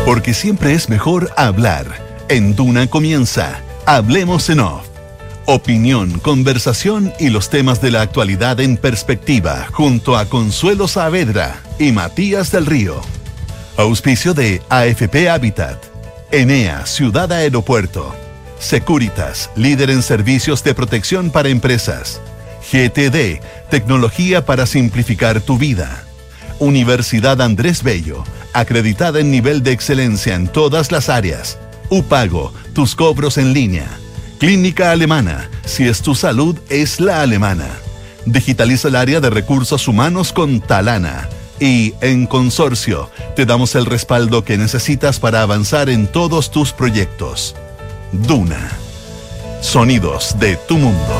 Porque siempre es mejor hablar. En Duna comienza Hablemos en Off. Opinión, conversación y los temas de la actualidad en perspectiva, junto a Consuelo Saavedra y Matías del Río. Auspicio de AFP Habitat, Enea Ciudad Aeropuerto, Securitas, líder en servicios de protección para empresas, GTD, tecnología para simplificar tu vida, Universidad Andrés Bello, acreditada en nivel de excelencia en todas las áreas, Upago, tus cobros en línea, Clínica Alemana, si es tu salud, es la alemana. Digitaliza el área de recursos humanos con Talana. Y en Consorcio, te damos el respaldo que necesitas para avanzar en todos tus proyectos. Duna. Sonidos de tu mundo.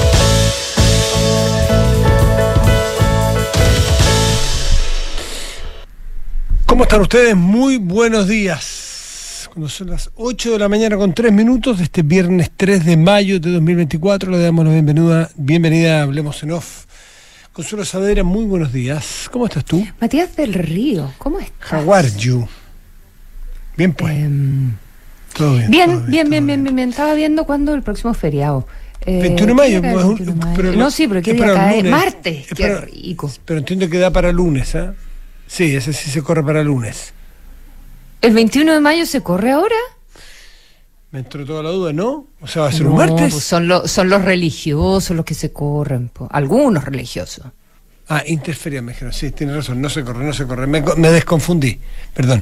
¿Cómo están ustedes? Muy buenos días. Cuando son las 8 de la mañana con 3 minutos de este viernes 3 de mayo de 2024, le damos la bienvenida a Hablemos en Off. Consuelo Saavedra, muy buenos días. ¿Cómo estás tú? Matías del Río, ¿cómo estás? How are you? Bien, pues. Todo bien. Bien. Estaba viendo cuándo el próximo feriado. 21 de mayo. No, sí, pero ¿qué día cae? Martes. Qué rico. Pero entiendo que da para lunes, ¿ah? Sí, ese sí se corre para lunes. ¿El 21 de mayo se corre ahora? Me entró toda la duda, ¿no? O sea, ¿va a ser un martes? Pues son los religiosos los que se corren, algunos religiosos. Ah, interfería, me dijeron. Sí, tiene razón, no se corre. Me desconfundí, perdón.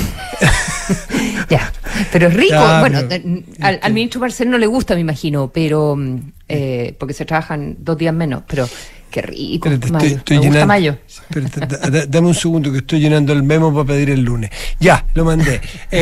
Ya, pero es rico. Ya, bueno, pero, al ministro Marcel no le gusta, me imagino, pero porque se trabajan 2 días menos, pero qué rico. Estoy me gusta mayo. Dame un segundo que estoy llenando el memo para pedir el lunes. Ya, lo mandé.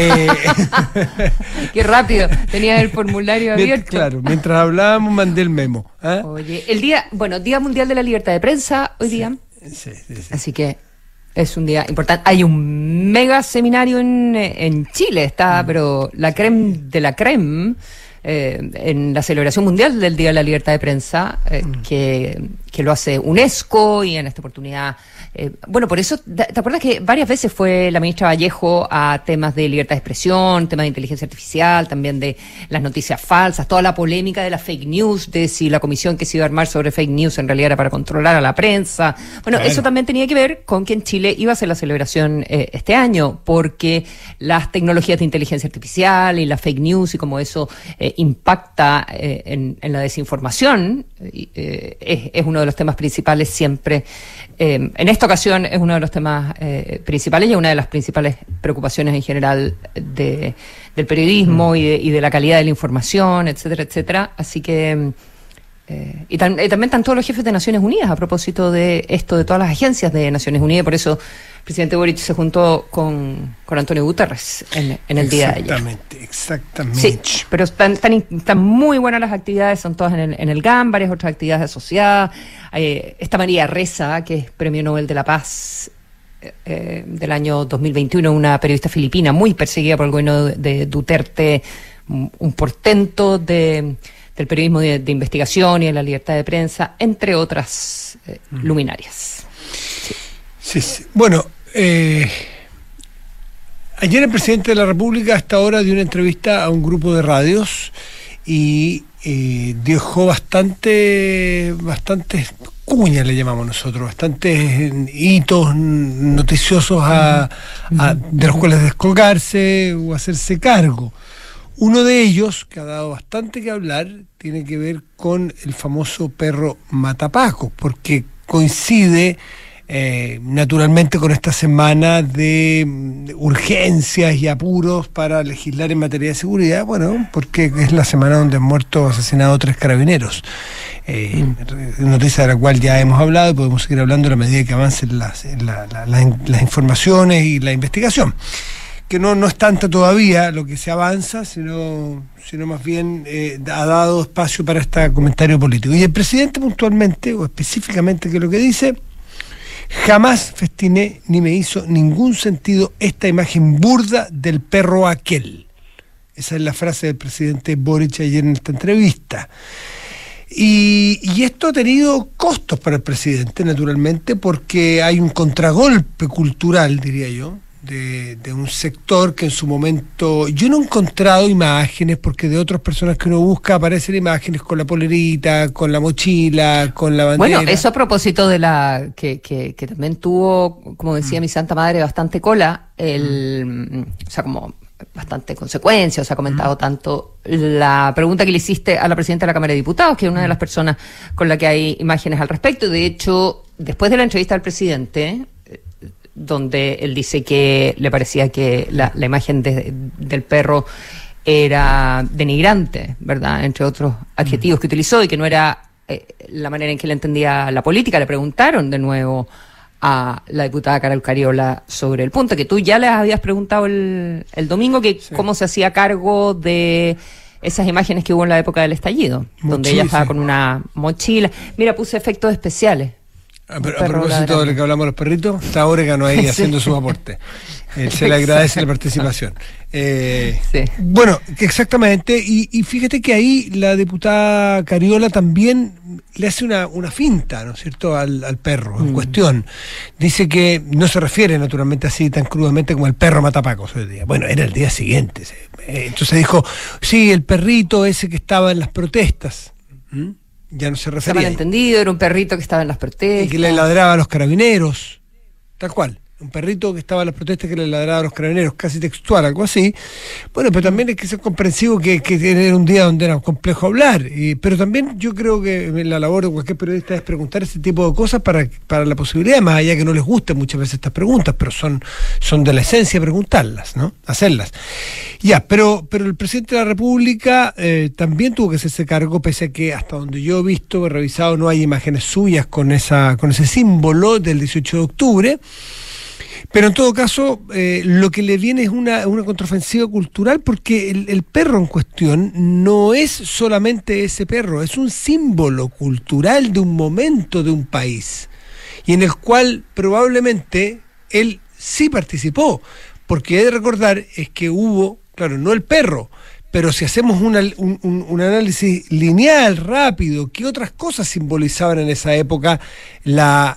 Qué rápido, tenías el formulario abierto. Claro, mientras hablábamos mandé el memo. ¿Ah? Oye, Día Mundial de la Libertad de Prensa hoy día. Sí. Así que es un día importante. Hay un mega seminario en Chile, pero la creme de la creme, en la celebración mundial del Día de la Libertad de Prensa, que lo hace UNESCO, y en esta oportunidad, por eso, ¿te acuerdas que varias veces fue la ministra Vallejo a temas de libertad de expresión, temas de inteligencia artificial, también de las noticias falsas, toda la polémica de las fake news, de si la comisión que se iba a armar sobre fake news en realidad era para controlar a la prensa? Bueno, claro. Eso también tenía que ver con que en Chile iba a ser la celebración este año, porque las tecnologías de inteligencia artificial y las fake news y cómo eso impacta en la desinformación, es uno de los temas principales siempre. En esta ocasión es uno de los temas principales y una de las principales preocupaciones en general del periodismo y de la calidad de la información, etcétera. Así que y también están todos los jefes de Naciones Unidas a propósito de esto, de todas las agencias de Naciones Unidas. Por eso el presidente Boric se juntó con Antonio Guterres en el día de ayer. Exactamente. Sí, pero están muy buenas las actividades, son todas en el GAM, varias otras actividades asociadas. Esta María Reza, que es Premio Nobel de la Paz del año 2021, una periodista filipina muy perseguida por el gobierno de Duterte, un portento del periodismo de investigación y de la libertad de prensa, entre otras luminarias. Sí. Bueno, ayer el presidente de la República, a esta hora, dio una entrevista a un grupo de radios y dejó bastantes cuñas, le llamamos nosotros, bastantes hitos noticiosos de los cuales descolgarse o hacerse cargo. Uno de ellos, que ha dado bastante que hablar, tiene que ver con el famoso perro matapaco, porque coincide naturalmente con esta semana de urgencias y apuros para legislar en materia de seguridad, porque es la semana donde han muerto o asesinado 3 carabineros. Noticia de la cual ya hemos hablado y podemos seguir hablando a la medida que avancen las informaciones y la investigación, que no es tanto todavía lo que se avanza, sino más bien ha dado espacio para este comentario político. Y el presidente puntualmente o específicamente, que es lo que dice: jamás festiné ni me hizo ningún sentido esta imagen burda del perro aquel. Esa es la frase del presidente Boric ayer en esta entrevista. Y esto ha tenido costos para el presidente, naturalmente, porque hay un contragolpe cultural, diría yo, de un sector que en su momento, yo no he encontrado imágenes, porque de otras personas que uno busca aparecen imágenes con la polerita, con la mochila, con la bandera. Bueno, eso a propósito de la que también tuvo, como decía mi santa madre, bastante cola, o sea, como bastante consecuencia, o sea, ha comentado tanto la pregunta que le hiciste a la presidenta de la Cámara de Diputados, que es una de las personas con la que hay imágenes al respecto. De hecho, después de la entrevista al presidente, donde él dice que le parecía que la imagen del perro era denigrante, ¿verdad?, entre otros adjetivos que utilizó, y que no era la manera en que él entendía la política. Le preguntaron de nuevo a la diputada Carol Cariola sobre el punto, que tú ya les habías preguntado el domingo, que sí, cómo se hacía cargo de esas imágenes que hubo en la época del estallido, donde ella estaba con una mochila. Mira, puse efectos especiales. A propósito de lo que hablamos de los perritos, está Orégano ahí haciendo sus aportes. Se le agradece la participación. Sí. Bueno, exactamente, y fíjate que ahí la diputada Cariola también le hace una finta, ¿no es cierto?, al perro en cuestión. Dice que no se refiere naturalmente así tan crudamente como el perro matapacos hoy día. Bueno, era el día siguiente. Entonces dijo, sí, el perrito ese que estaba en las protestas. Ya no se refería. Se malentendido, era un perrito que estaba en las protestas. Y que le ladraba a los carabineros, tal cual. Un perrito que estaba en las protestas que le ladraba a los carabineros, casi textual, algo así. Bueno, pero también hay que ser comprensivo que era un día donde era complejo hablar. Pero también yo creo que la labor de cualquier periodista es preguntar ese tipo de cosas para la posibilidad, más allá que no les gusten muchas veces estas preguntas, pero son de la esencia preguntarlas, ¿no? Hacerlas. Ya, pero el presidente de la República también tuvo que hacerse cargo, pese a que hasta donde yo he visto, he revisado, no hay imágenes suyas con ese símbolo del 18 de octubre. Pero en todo caso, lo que le viene es una contraofensiva cultural, porque el perro en cuestión no es solamente ese perro, es un símbolo cultural de un momento de un país, y en el cual probablemente él sí participó, porque he de recordar es que hubo, claro, no el perro, pero si hacemos un análisis lineal, rápido, ¿qué otras cosas simbolizaban en esa época la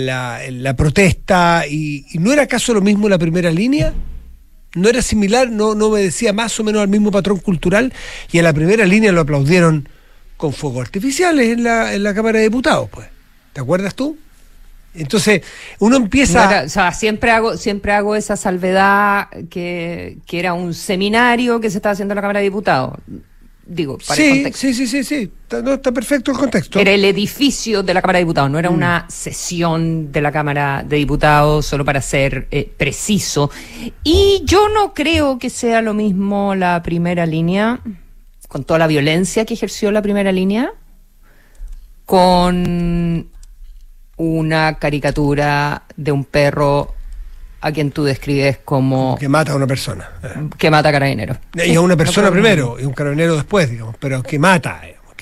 protesta? ¿Y no era acaso lo mismo la primera línea? ¿No era similar? ¿No obedecía más o menos al mismo patrón cultural? Y a la primera línea lo aplaudieron con fuegos artificiales en la Cámara de Diputados, pues. ¿Te acuerdas tú? Entonces, uno empieza... o sea, siempre hago esa salvedad que era un seminario que se estaba haciendo en la Cámara de Diputados. Digo, para el contexto. Sí. Está perfecto el contexto. Era el edificio de la Cámara de Diputados, no era una sesión de la Cámara de Diputados, solo para ser preciso. Y yo no creo que sea lo mismo la primera línea, con toda la violencia que ejerció la primera línea, con una caricatura de un perro a quien tú describes como... que mata a una persona. Que mata a carabineros. Y a una persona primero, y un carabinero después, digamos, pero que mata.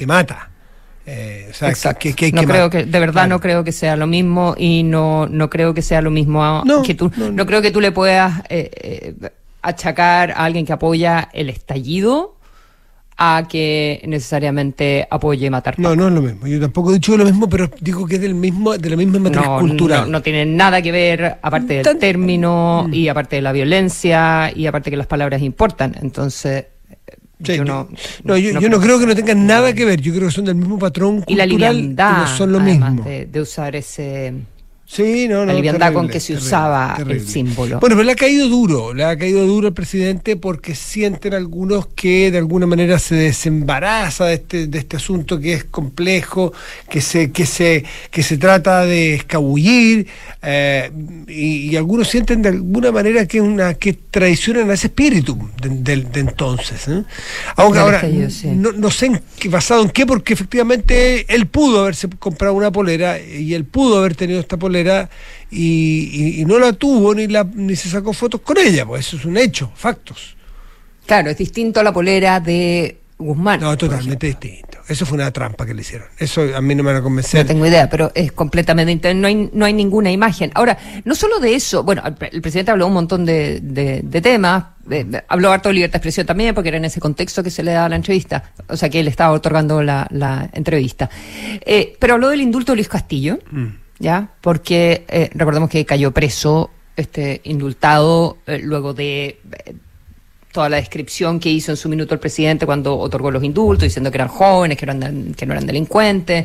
O sea, exacto. De verdad no creo que sea lo mismo, y no creo que sea lo mismo que tú. No creo que tú le puedas achacar a alguien que apoya el estallido a que necesariamente apoye matar. No es lo mismo. Yo tampoco he dicho lo mismo, pero digo que es de la misma matriz cultural. No tiene nada que ver, aparte del término, y aparte de la violencia, y aparte que las palabras importan. Entonces, yo no creo que no tengan nada que ver. Yo creo que son del mismo patrón cultural, y la liviandad, no son lo mismo. De usar ese... Sí, la liviandad terrible, con que se usaba el símbolo. Bueno, pero le ha caído duro al presidente, porque sienten algunos que de alguna manera se desembaraza de este asunto que es complejo, que se trata de escabullir, y algunos sienten de alguna manera que traicionan a ese espíritu de entonces. Aunque ahora no sé basado en qué, porque efectivamente él pudo haberse comprado una polera, y él pudo haber tenido esta polera, y no la tuvo ni se sacó fotos con ella, pues eso es un hecho, factos. Claro, es distinto a la polera de Guzmán. No, totalmente distinto. Eso fue una trampa que le hicieron. Eso a mí no me van a convencer. No tengo idea, pero es completamente... No hay ninguna imagen. Ahora, no solo de eso, bueno, el presidente habló un montón de temas, habló harto de libertad de expresión también, porque era en ese contexto que se le daba la entrevista, o sea, que él estaba otorgando la entrevista. Pero habló del indulto de Luis Castillo, ¿ya? Porque recordemos que cayó preso indultado luego de toda la descripción que hizo en su minuto el presidente cuando otorgó los indultos, diciendo que eran jóvenes, que no eran delincuentes.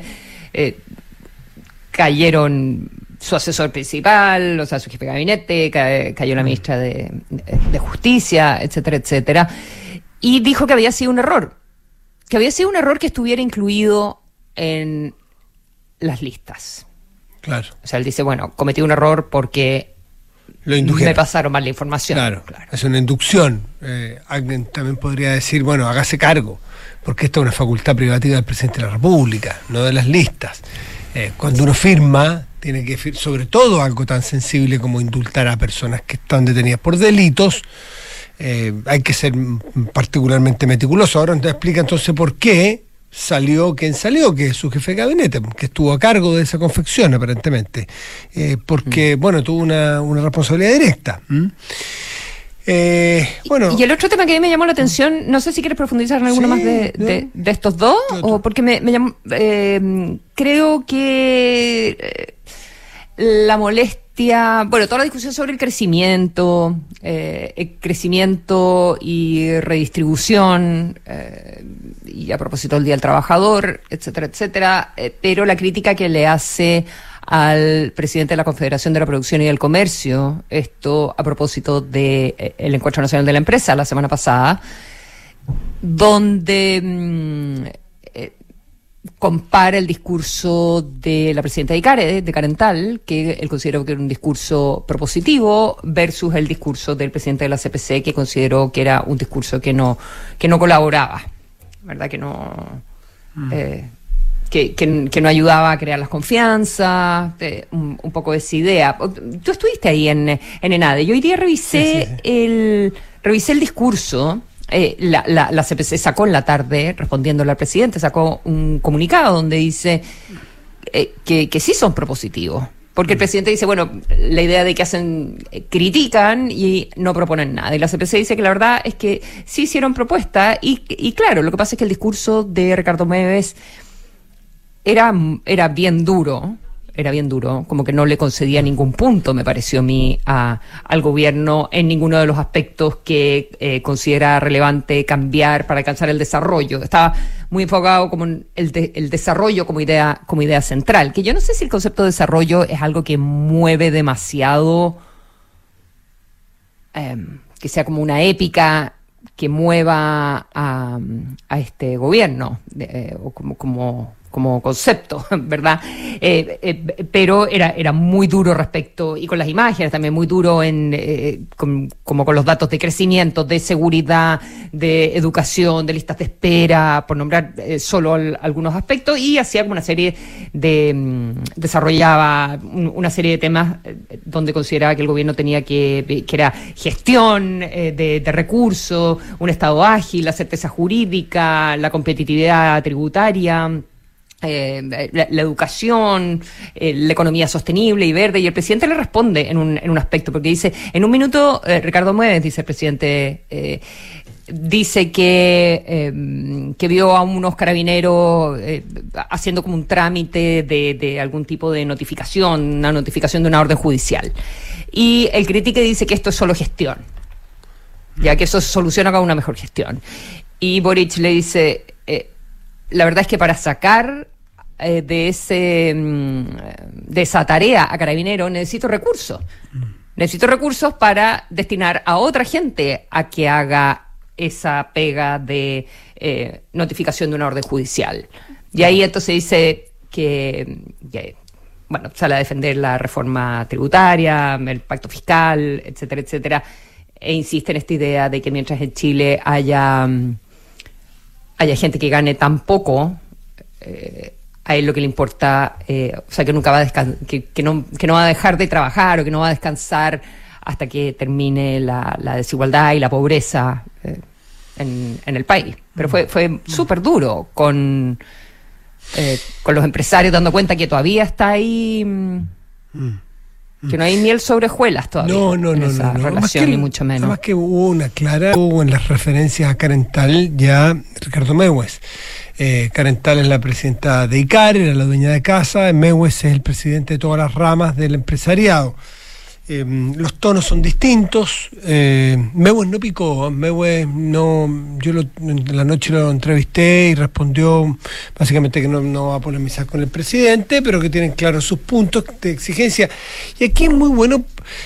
Cayeron su asesor principal, o sea, su jefe de gabinete, cayó la ministra de Justicia, etcétera, etcétera. Y dijo que había sido un error. Que había sido un error que estuviera incluido en las listas. Claro. O sea, él dice, bueno, cometí un error porque me pasaron mal la información. Claro. Es una inducción. Alguien también podría decir, bueno, hágase cargo, porque esta es una facultad privativa del presidente de la República, no de las listas. Cuando uno firma, tiene que firmar, sobre todo algo tan sensible como indultar a personas que están detenidas por delitos. Hay que ser particularmente meticuloso. Ahora te explica entonces por qué salió quien salió, que es su jefe de gabinete, que estuvo a cargo de esa confección aparentemente, porque bueno, tuvo una responsabilidad directa. Bueno. Y el otro tema que a mí me llamó la atención, no sé si quieres profundizar en alguno más de estos dos, o porque me llamó, creo que la molestia, bueno, toda la discusión sobre el crecimiento y redistribución, y a propósito del Día del Trabajador, etcétera, etcétera, pero la crítica que le hace al presidente de la Confederación de la Producción y del Comercio, esto a propósito de el Encuentro Nacional de la Empresa la semana pasada, donde compara el discurso de la presidenta de ICARE, de Carental, que él consideró que era un discurso propositivo, versus el discurso del presidente de la CPC, que consideró que era un discurso que no colaboraba, ¿verdad? Que no que no ayudaba a crear las confianzas, un poco de esa idea. Tú estuviste ahí en ENADE. Yo hoy día revisé el discurso. La CPC sacó en la tarde, respondiéndole al presidente, sacó un comunicado donde dice que sí son propositivos. Porque el presidente dice, bueno, la idea de que critican y no proponen nada. Y la CPC dice que la verdad es que sí hicieron propuestas. Y claro, lo que pasa es que el discurso de Ricardo Meves era bien duro, como que no le concedía ningún punto, me pareció a mí, al gobierno en ninguno de los aspectos que considera relevante cambiar para alcanzar el desarrollo. Estaba muy enfocado como en el desarrollo como idea central, que yo no sé si el concepto de desarrollo es algo que mueve demasiado, que sea como una épica que mueva a este gobierno, o como concepto, ¿verdad? Pero era muy duro respecto, y con las imágenes también muy duro como con los datos de crecimiento, de seguridad, de educación, de listas de espera, por nombrar solo algunos aspectos, y hacía como una serie desarrollaba una serie de temas donde consideraba que el gobierno tenía que era gestión de recursos, un Estado ágil, la certeza jurídica, la competitividad tributaria, la educación, la economía sostenible y verde, y el presidente le responde en un aspecto, porque dice, en un minuto, Ricardo Meves, dice el presidente, dice que vio a unos carabineros haciendo como un trámite de algún tipo de notificación, una notificación de una orden judicial, y el crítico dice que esto es solo gestión, ya que eso se soluciona con una mejor gestión, y Boric le dice, la verdad es que para sacar de esa tarea a Carabineros necesito recursos. Necesito recursos para destinar a otra gente a que haga esa pega de notificación de una orden judicial. Y ahí entonces dice que bueno, sale a defender la reforma tributaria, el pacto fiscal, etcétera, etcétera, e insiste en esta idea de que mientras en Chile haya gente que gane tan poco, a él lo que le importa, o sea, que nunca va a que no va a dejar de trabajar, o que no va a descansar hasta que termine la desigualdad y la pobreza en el país. Pero fue súper duro con los empresarios, dando cuenta que todavía está ahí, que no hay miel sobre hojuelas todavía. No, esa relación, ni mucho menos. Además que hubo en las referencias a Carental ya Ricardo Meves. Carental es la presidenta de ICARE, era la dueña de casa, Meves es el presidente de todas las ramas del empresariado. los tonos son distintos. Mehue no picó, Mehue no, en la noche lo entrevisté y respondió básicamente que no va a polemizar con el presidente, pero que tienen claros sus puntos de exigencia. Y aquí es muy bueno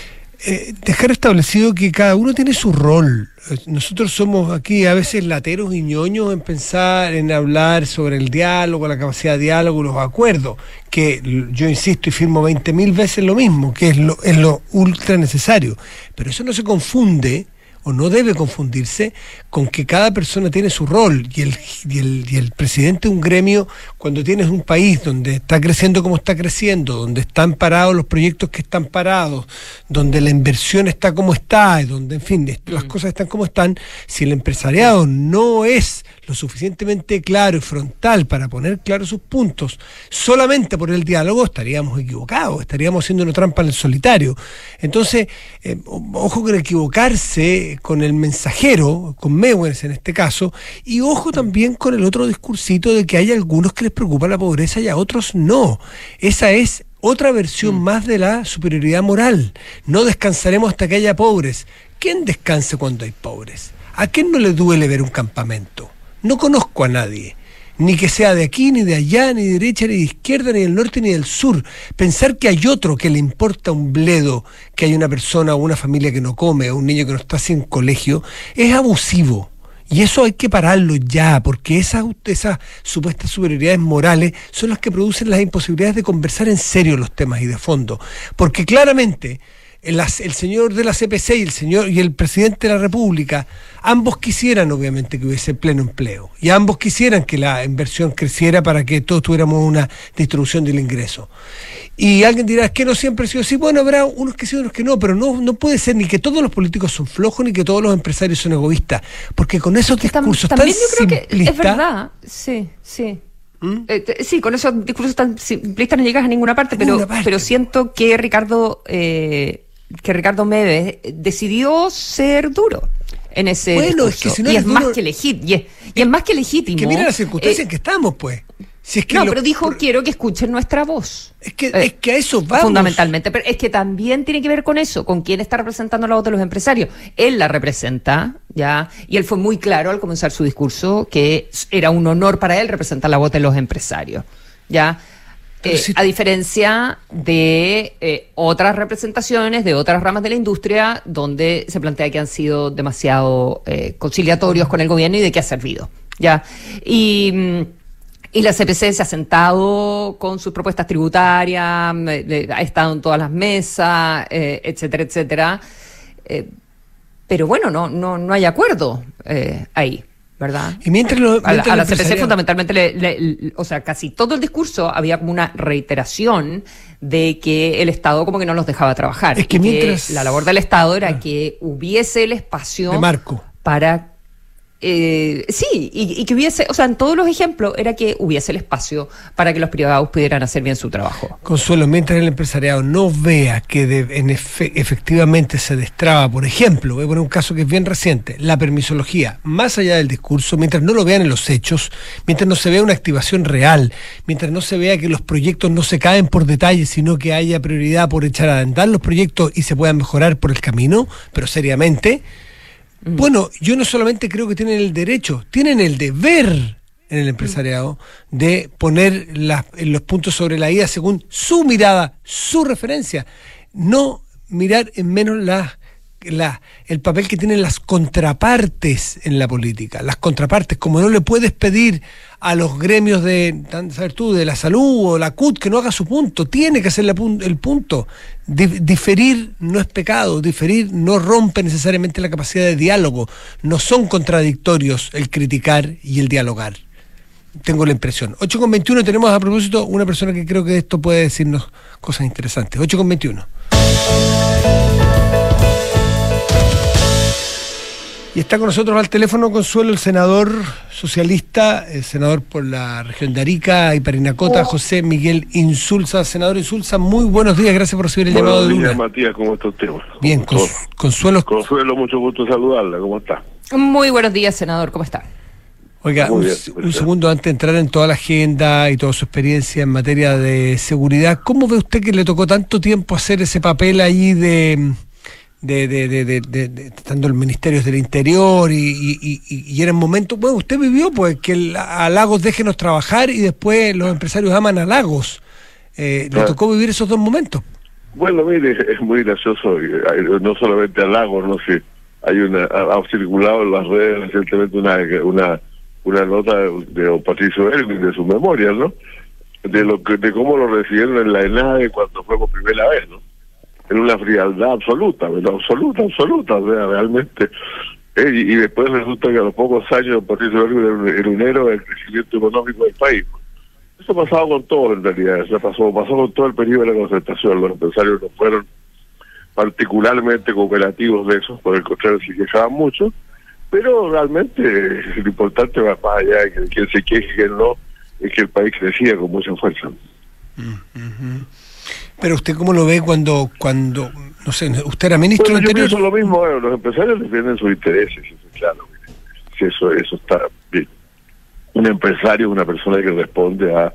dejar establecido que cada uno tiene su rol. Nosotros somos aquí a veces lateros y ñoños en pensar, en hablar sobre el diálogo, la capacidad de diálogo, los acuerdos, que yo insisto y firmo 20.000 veces lo mismo, que es lo ultra necesario. Pero eso no se confunde, o no debe confundirse, con que cada persona tiene su rol, y el presidente de un gremio, cuando tienes un país donde está creciendo como está creciendo, donde están parados los proyectos que están parados, donde la inversión está como está, donde, en fin, las cosas están como están, si el empresariado no es lo suficientemente claro y frontal para poner claros sus puntos, solamente por el diálogo, estaríamos equivocados, estaríamos haciendo una trampa en el solitario. Entonces, ojo con equivocarse con el mensajero, con Mehue en este caso, y ojo también con el otro discursito de que hay algunos que les preocupa la pobreza y a otros no. Esa es otra versión más de la superioridad moral. No descansaremos hasta que haya pobres. ¿Quién descansa cuando hay pobres? ¿A quién no le duele ver un campamento? No conozco a nadie, ni que sea de aquí, ni de allá, ni de derecha, ni de izquierda, ni del norte, ni del sur. Pensar que hay otro que le importa un bledo, que hay una persona o una familia que no come, o un niño que no está sin colegio, es abusivo. Y eso hay que pararlo ya, porque esas supuestas superioridades morales son las que producen las imposibilidades de conversar en serio los temas y de fondo. Porque claramente el señor de la CPC y el presidente de la República, ambos quisieran obviamente que hubiese pleno empleo, y ambos quisieran que la inversión creciera para que todos tuviéramos una distribución del ingreso. Y alguien dirá, es que no siempre ha sido así. Bueno, habrá unos que sí, otros que no, pero no puede ser ni que todos los políticos son flojos, ni que todos los empresarios son egoístas, porque con esos discursos tan simplistas... También yo creo que simplistas, es verdad, sí. Sí, con esos discursos tan simplistas no llegas a ninguna parte, pero siento que Ricardo Mehue decidió ser duro en ese discurso. Es que si no y es duro, más que legítimo. Y es más que legítimo. Que mira las circunstancias en que estamos, pues. Si es que pero dijo, quiero que escuchen nuestra voz. Es que a eso vamos. Fundamentalmente. Pero es que también tiene que ver con eso, con quién está representando la voz de los empresarios. Él la representa, ¿ya? Y él fue muy claro al comenzar su discurso que era un honor para él representar la voz de los empresarios, ¿ya? A diferencia de otras representaciones de otras ramas de la industria donde se plantea que han sido demasiado conciliatorios con el gobierno y de qué ha servido, ¿ya? Y la CPC se ha sentado con sus propuestas tributarias, ha estado en todas las mesas, etcétera, etcétera. Pero bueno, no hay acuerdo ahí, ¿verdad? Y mientras a la CPC fundamentalmente, o sea, casi todo el discurso había como una reiteración de que el Estado como que no los dejaba trabajar. Es que mientras... la labor del Estado era que hubiese el espacio de marco para... sí, y que hubiese, o sea, en todos los ejemplos era que hubiese el espacio para que los privados pudieran hacer bien su trabajo. Consuelo, mientras el empresariado no vea que efectivamente se destraba, por ejemplo, voy a poner un caso que es bien reciente, la permisología, más allá del discurso, mientras no lo vean en los hechos, mientras no se vea una activación real, mientras no se vea que los proyectos no se caen por detalles, sino que haya prioridad por echar a andar los proyectos y se puedan mejorar por el camino, pero seriamente. Bueno, yo no solamente creo que tienen el derecho, tienen el deber en el empresariado de poner los puntos sobre la I según su mirada, su referencia, no mirar en menos el papel que tienen las contrapartes en la política. Las contrapartes, como no le puedes pedir a los gremios de la salud o la CUT que no haga su punto, tiene que hacer el punto. Diferir no es pecado, diferir no rompe necesariamente la capacidad de diálogo, no son contradictorios el criticar y el dialogar. Tengo la impresión. 8:21, tenemos a propósito una persona que creo que esto puede decirnos cosas interesantes. 8:21. Y está con nosotros al teléfono, Consuelo, el senador socialista, el senador por la región de Arica y Parinacota, José Miguel Insulza. Senador Insulza, muy buenos días, gracias por recibir el llamado de Duna. Buenos días, Matías, ¿cómo está usted? Bien, Consuelo. Consuelo, mucho gusto saludarla, ¿cómo está? Muy buenos días, senador, ¿cómo está? Oiga, un segundo antes de entrar en toda la agenda y toda su experiencia en materia de seguridad, ¿cómo ve usted que le tocó tanto tiempo hacer ese papel ahí de estando en el Ministerio del Interior y era en momentos, bueno, usted vivió pues que a Lagos déjenos trabajar y después los empresarios aman a Lagos, ¿le tocó vivir esos dos momentos? Bueno, mire, es muy gracioso, no solamente a Lagos, no sé, ha circulado en las redes recientemente una nota de don Patricio Elwin de su memoria, ¿no? De cómo lo recibieron en la ENADE cuando fue por primera vez, ¿no? En una frialdad absoluta, ¿verdad? Absoluta, o sea, realmente. Y después resulta que a los pocos años don Patricio Elwin era un héroe del crecimiento económico del país. Eso ha pasado con todo, en realidad. Eso pasó con todo el periodo de la concertación. Los empresarios no fueron particularmente cooperativos de eso, por el contrario, se quejaban mucho. Pero realmente lo importante va más allá de que quien se queje y quien no, es que el país crecía con mucha fuerza. Pero usted cómo lo ve cuando no sé, usted era ministro del Interior. Yo pienso lo mismo, los empresarios defienden sus intereses, eso es claro. Si eso está bien. Un empresario es una persona que responde a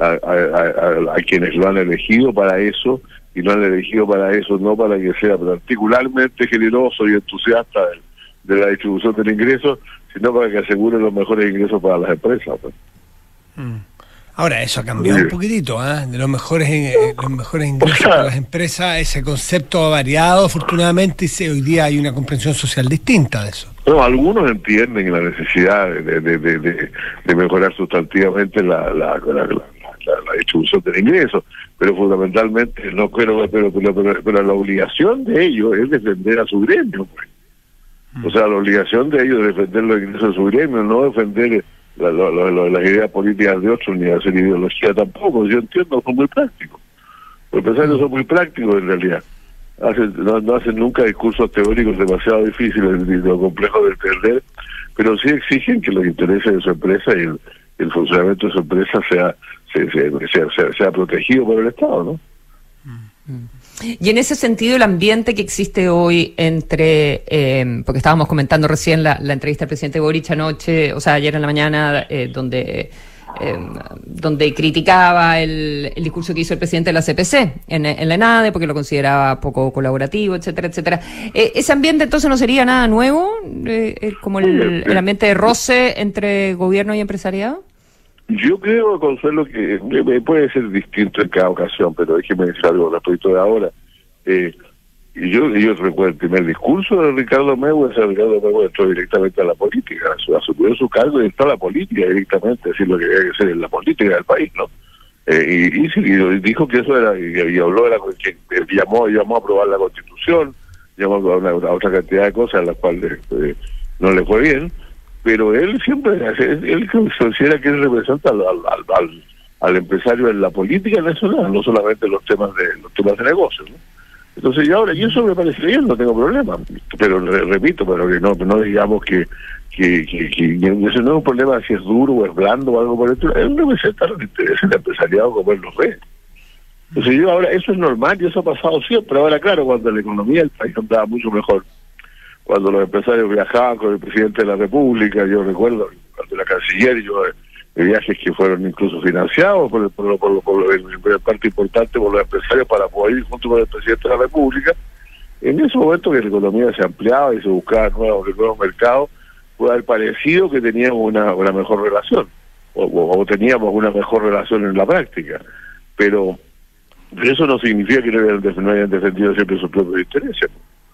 quienes lo han elegido para eso, y lo han elegido para eso, no para que sea particularmente generoso y entusiasta de la distribución del ingreso, sino para que asegure los mejores ingresos para las empresas. Pues. Ahora, eso ha cambiado un poquitito, de los mejores ingresos para las empresas. Ese concepto ha variado, afortunadamente, y hoy día hay una comprensión social distinta de eso. No, algunos entienden la necesidad de mejorar sustantivamente la distribución del ingreso, pero fundamentalmente no creo, pero la obligación de ellos es defender a su gremio, pues. O sea, la obligación de ellos es defender los ingresos de su gremio, no defender las ideas políticas de otros, ni hacer ideología tampoco. Yo entiendo, son muy prácticos. Los empresarios son muy prácticos en realidad. No hacen nunca discursos teóricos demasiado difíciles ni lo complejo de entender, pero sí exigen que los intereses de su empresa y el funcionamiento de su empresa sea protegido por el Estado, ¿no? Y en ese sentido, el ambiente que existe hoy entre, porque estábamos comentando recién la entrevista al presidente Boric anoche, o sea, ayer en la mañana, donde criticaba el discurso que hizo el presidente de la CPC en la ENADE, porque lo consideraba poco colaborativo, etcétera, etcétera. ¿Ese ambiente entonces no sería nada nuevo, como el ambiente de roce entre gobierno y empresariado? Yo creo, Consuelo, que puede ser distinto en cada ocasión, pero déjeme decir algo respecto de ahora. Yo recuerdo el primer discurso de Ricardo Mehues. Ricardo Mehues entró directamente a la política, asumió su cargo y entró a la política directamente, decir lo que había que hacer en la política del país, ¿no? Y dijo que eso era, y habló que llamó a aprobar la Constitución, llamó a otra cantidad de cosas a las cuales no le fue bien. Pero él siempre, él considera que él representa al empresario en la política nacional, no solamente los temas de negocios, ¿no? Entonces, y eso me parece bien, no tengo problema. Pero repito, pero que no digamos que eso no es un problema si es duro o es blando o algo por el estilo. Él representa los intereses del empresariado como él los ve. Entonces, ahora, eso es normal y eso ha pasado siempre. Ahora, claro, cuando la economía del país andaba mucho mejor, cuando los empresarios viajaban con el presidente de la República, yo recuerdo cuando la canciller, de viajes que fueron incluso financiados por parte importante por los empresarios para poder ir junto con el presidente de la República. En ese momento que la economía se ampliaba y se buscaban nuevos mercados, puede haber parecido que teníamos una mejor relación, o teníamos una mejor relación en la práctica, pero eso no significa que no hayan defendido siempre sus propios intereses.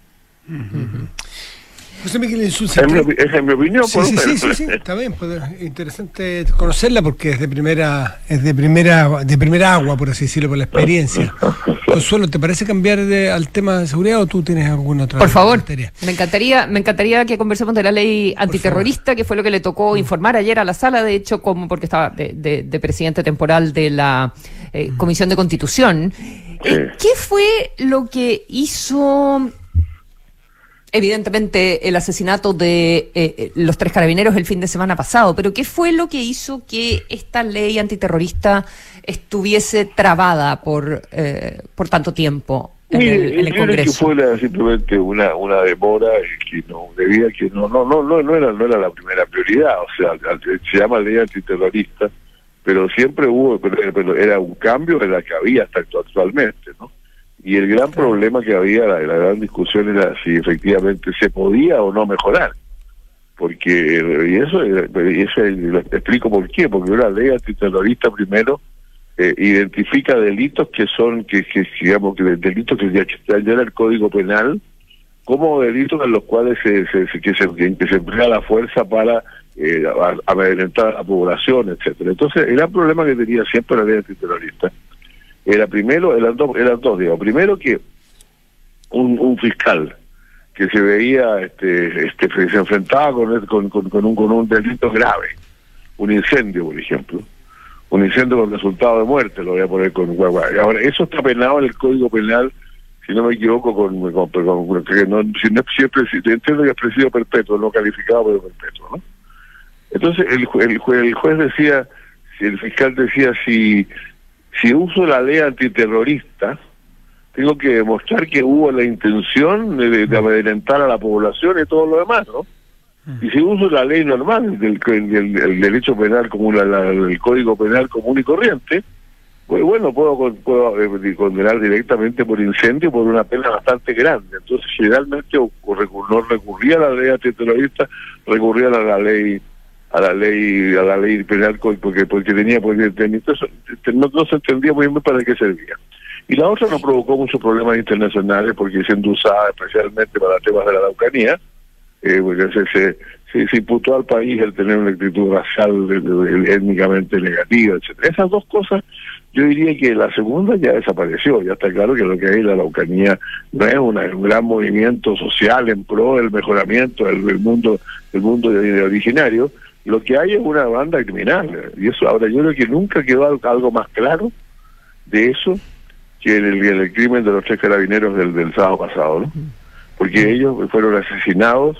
José Miguel Esa es mi opinión. Sí, está bien, pues, interesante conocerla porque es de primera agua, por así decirlo, por la experiencia. Consuelo, ¿te parece cambiar al tema de seguridad o tú tienes alguna otra? Por favor, me encantaría que conversemos de la ley antiterrorista, que fue lo que le tocó informar ayer a la sala, de hecho, porque estaba de presidente temporal de la Comisión de Constitución. ¿Qué fue lo que hizo? Evidentemente el asesinato de los 3 carabineros el fin de semana pasado, pero ¿qué fue lo que hizo que esta ley antiterrorista estuviese trabada por tanto tiempo? en el Congreso. Que fue simplemente una demora que no debía, que no era la primera prioridad. O sea, se llama ley antiterrorista, pero siempre hubo, pero era un cambio de la que había hasta actualmente, ¿no? Y el gran problema que había, la gran discusión era si efectivamente se podía o no mejorar. Porque, y eso lo explico por qué, porque una ley antiterrorista primero identifica delitos que digamos, que delitos que ya en el Código Penal, como delitos en los cuales se emplea la fuerza para amedrentar a la población, etcétera. Entonces, el gran problema que tenía siempre la ley antiterrorista eran dos, digamos. Primero, que un fiscal que se veía se enfrentaba con un delito grave, un incendio, por ejemplo, un incendio con resultado de muerte, lo voy a poner con guagua. Ahora, eso está penado en el Código Penal, si no me equivoco, entiendo que es presidio perpetuo, no calificado, pero perpetuo, ¿no? Entonces el juez decía, el fiscal decía, si uso la ley antiterrorista, tengo que demostrar que hubo la intención de amedrentar a la población y todo lo demás, ¿no? Y si uso la ley normal, el derecho penal común, el Código Penal común y corriente, pues bueno, puedo condenar directamente por incendio por una pena bastante grande. Entonces, generalmente no recurría a la ley antiterrorista, recurría a la ley penal porque entonces, no se entendía muy bien para qué servía. Y la otra nos provocó muchos problemas internacionales porque siendo usada especialmente para temas de la Araucanía, porque se imputó al país el tener una actitud racial étnicamente negativa, etcétera. Esas dos cosas, yo diría que la segunda ya desapareció. Ya está claro que lo que hay en la Araucanía no es un gran movimiento social en pro del mejoramiento del mundo originario. Lo que hay es una banda criminal. Y eso, ahora, yo creo que nunca quedó algo más claro de eso que el crimen de los 3 carabineros del sábado pasado, ¿no? Porque ellos fueron asesinados.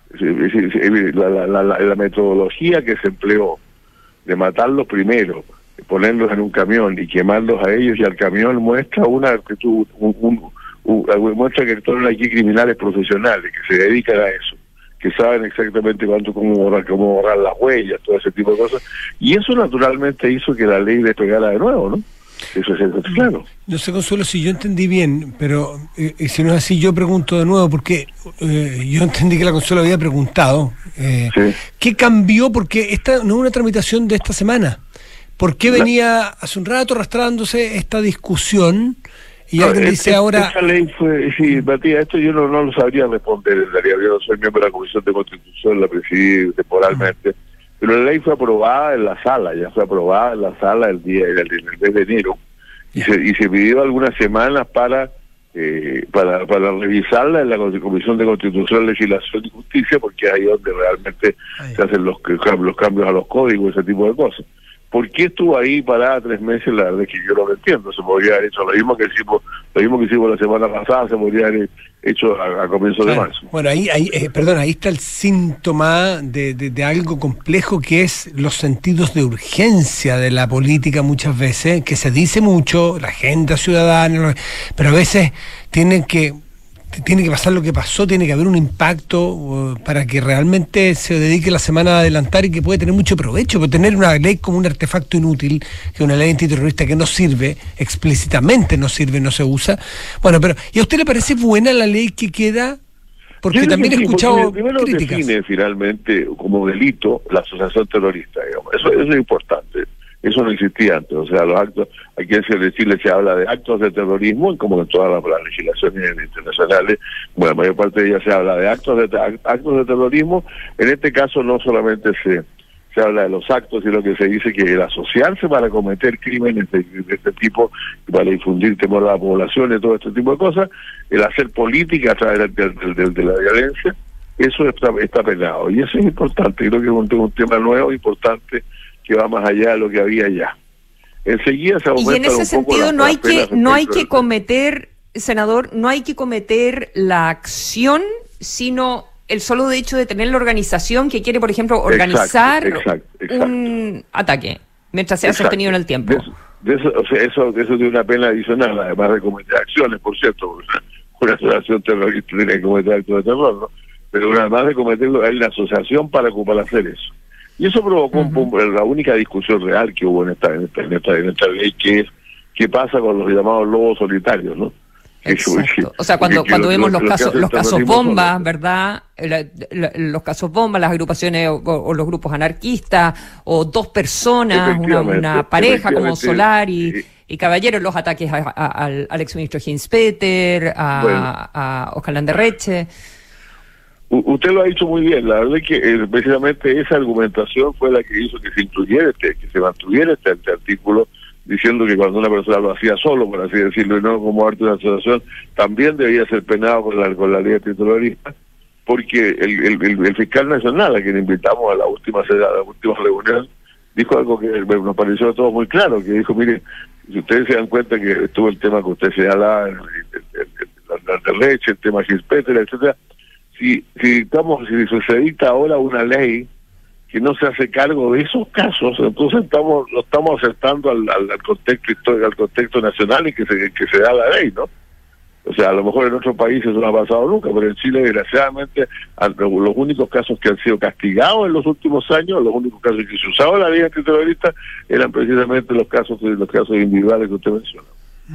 La metodología que se empleó de matarlos primero, ponerlos en un camión y quemarlos a ellos y al camión muestra una actitud, muestra que son aquí criminales profesionales que se dedican a eso, que saben exactamente cómo borrar las huellas, todo ese tipo de cosas, y eso naturalmente hizo que la ley despegara de nuevo, ¿no? Eso es claro. No sé, Consuelo, si yo entendí bien, pero si no es así, yo pregunto de nuevo, porque yo entendí que la Consuelo había preguntado. Sí. ¿Qué cambió? Porque esta no es una tramitación de esta semana. ¿Por qué venía hace un rato arrastrándose esta discusión? Y alguien dice ahora... Esta ley fue... Sí, Matías, esto yo no lo sabría responder en realidad. Yo no soy miembro de la Comisión de Constitución, la presidí temporalmente. Pero la ley fue aprobada en la sala, ya fue aprobada en la sala el mes de enero, y se pidió algunas semanas para revisarla en la Comisión de Constitución, Legislación y Justicia, porque es ahí donde realmente se hacen los cambios a los códigos, ese tipo de cosas. ¿Por qué estuvo ahí parada 3 meses? La verdad es que yo no lo entiendo. Se podría haber hecho lo mismo que hicimos la semana pasada, se podría haber hecho a comienzos de marzo. Bueno, ahí está el síntoma de algo complejo, que es los sentidos de urgencia de la política muchas veces, que se dice mucho, la agenda ciudadana, pero a veces tiene que pasar lo que pasó, tiene que haber un impacto para que realmente se dedique la semana a adelantar y que puede tener mucho provecho, porque tener una ley como un artefacto inútil, que es una ley antiterrorista que no sirve, explícitamente no sirve, no se usa. Bueno, pero ¿y a usted le parece buena la ley que queda? Porque también he escuchado críticas. Define finalmente como delito la asociación terrorista, digamos. Eso es importante. Eso no existía antes. O sea, los actos, aquí en Chile se habla de actos de terrorismo, como en todas las legislaciones internacionales, bueno, la mayor parte de ellas se habla de actos de terrorismo. En este caso no solamente se habla de los actos, sino que se dice que el asociarse para cometer crímenes de este tipo, para infundir temor a la población y todo este tipo de cosas, el hacer política a través de la violencia, eso está penado. Y eso es importante. Creo que es un tema nuevo, importante, que va más allá de lo que había ya. Enseguida se aumenta. Y en ese sentido no hay que cometer, senador, no hay que cometer la acción, sino el solo hecho de tener la organización que quiere, por ejemplo, organizar un ataque, mientras sea sostenido en el tiempo. de eso, o sea, eso tiene una pena adicional, además de cometer acciones, por cierto, porque una asociación terrorista tiene que cometer actos de terror, ¿no? Pero además de cometerlo, hay una asociación para hacer eso. Y eso provocó la única discusión real que hubo en esta ley, que es qué pasa con los llamados lobos solitarios, ¿no? Exacto. O sea, cuando vemos los casos bomba, ¿verdad? Los casos bomba, las agrupaciones o los grupos anarquistas, o dos personas, una pareja como Solar y Caballero, los ataques al exministro Hinspeter, a Oscar Landerreche. Usted lo ha dicho muy bien. La verdad es que precisamente esa argumentación fue la que hizo que se mantuviera este artículo, diciendo que cuando una persona lo hacía solo, por así decirlo, y no como arte de asociación, también debía ser penado con la ley antiterrorista, porque el fiscal nacional, a quien invitamos a la última reunión, dijo algo que nos pareció a todos muy claro, que dijo, mire, si ustedes se dan cuenta que estuvo el tema que usted señalaba, la leche, el tema Gispeter, etcétera, si se dicta ahora una ley que no se hace cargo de esos casos, entonces lo estamos acertando al contexto histórico, al contexto nacional y que se da la ley, ¿no? O sea, a lo mejor en otros países eso no ha pasado nunca, pero en Chile, desgraciadamente, los únicos casos que han sido castigados en los últimos años, los únicos casos que se usaba la ley antiterrorista, eran precisamente los casos individuales que usted menciona.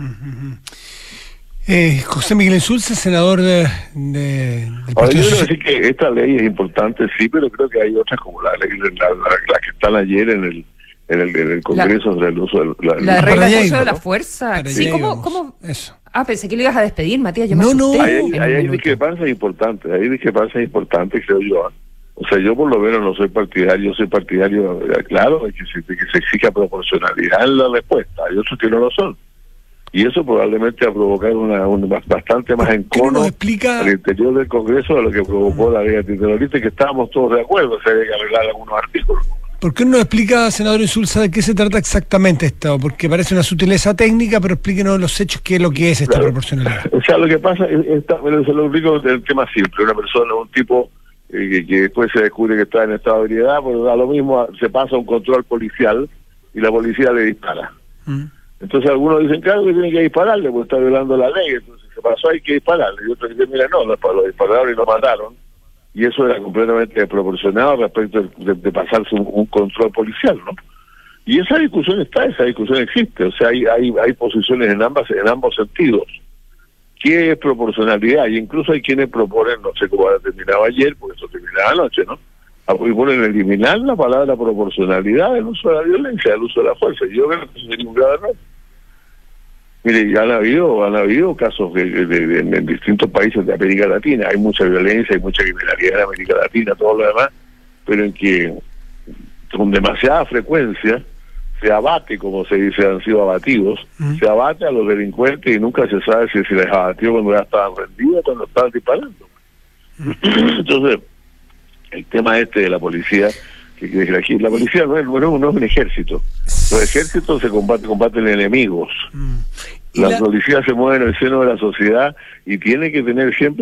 José Miguel Insulza, senador del Partido Social. Yo quiero decir que esta ley es importante, sí, pero creo que hay otras como la que están ayer en el Congreso sobre el uso de la regla de uso de la fuerza. Sí, ¿cómo? Eso. Pensé que le ibas a despedir, Matías. Yo me asusté. Hay discrepancias importantes, creo yo. O sea, yo por lo menos no soy partidario, claro, de que se exija proporcionalidad en la respuesta. Hay otros que no lo son. Y eso probablemente va a provocar bastante más encono al interior del Congreso de lo que provocó la ley antiterrorista, que estábamos todos de acuerdo, se había que arreglar algunos artículos. ¿Por qué no nos explica, senador Insulza, de qué se trata exactamente esto? Porque parece una sutileza técnica, pero explíquenos los hechos, qué es lo que es esta proporcionalidad. O sea, lo que pasa se lo explico del tema simple. Una persona, un tipo que después se descubre que está en estado de ebriedad, pues da lo mismo, se pasa a un control policial y la policía le dispara. Entonces algunos dicen, claro que tiene que dispararle, porque está violando la ley, entonces se pasó, hay que dispararle. Y otros dicen, mira, no, lo dispararon y lo mataron. Y eso era completamente desproporcionado respecto de pasarse un control policial, ¿no? Y esa discusión existe, o sea, hay posiciones en ambos sentidos. ¿Qué es proporcionalidad? Y incluso hay quienes proponen, no sé cómo ha terminado ayer, porque eso terminaba anoche, ¿no? Proponen eliminar la palabra proporcionalidad del uso de la violencia, del uso de la fuerza. Y yo creo que eso sería un grave error. Mire, han habido casos en distintos países de América Latina. Hay mucha violencia, hay mucha criminalidad en América Latina, todo lo demás, pero en que con demasiada frecuencia se abate, como se dice, han sido abatidos, se abate a los delincuentes y nunca se sabe si se les abatió cuando ya estaban rendidos o cuando estaban disparando. Entonces, el tema de la policía, que aquí la policía no es un ejército. Los ejércitos se combaten enemigos. La policía se mueve en el seno de la sociedad y tiene que tener siempre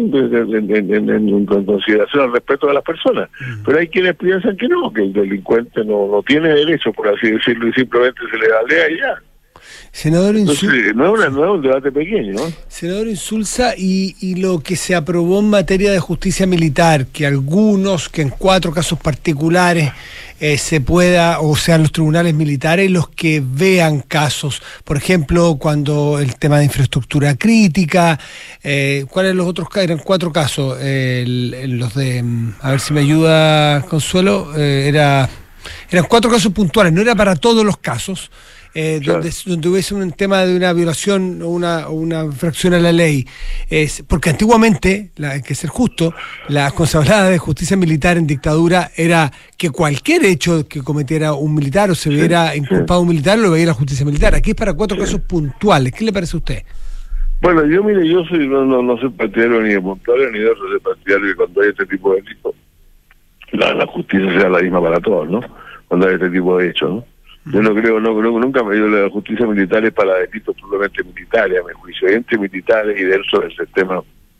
en consideración el respeto de las personas. Pero hay quienes piensan que no, que el delincuente no tiene derecho, por así decirlo, y simplemente se le aldea y ya. Senador Insulza, no es un debate pequeño, ¿no? Senador Insulza, y lo que se aprobó en materia de justicia militar, que en 4 casos particulares se pueda, o sean los tribunales militares los que vean casos, por ejemplo, cuando el tema de infraestructura crítica, ¿cuáles los otros casos? Eran 4 casos, los de, a ver si me ayuda Consuelo, eran 4 casos puntuales, no era para todos los casos. Claro. donde hubiese un tema de una violación o una infracción a la ley, porque antiguamente, hay que ser justo, la consagrada de justicia militar en dictadura era que cualquier hecho que cometiera un militar o se viera inculpado un militar lo veía la justicia militar. Aquí es para 4 casos puntuales. ¿Qué le parece a usted? Bueno, yo no soy partidario ni de Montoya ni de otro, soy partidario de cuando hay este tipo de delitos la justicia sea la misma para todos, ¿no? Cuando hay este tipo de hechos, ¿no? Yo nunca me dio la justicia militar es para delitos puramente militares, a mi juicio, entre militares y dentro del sistema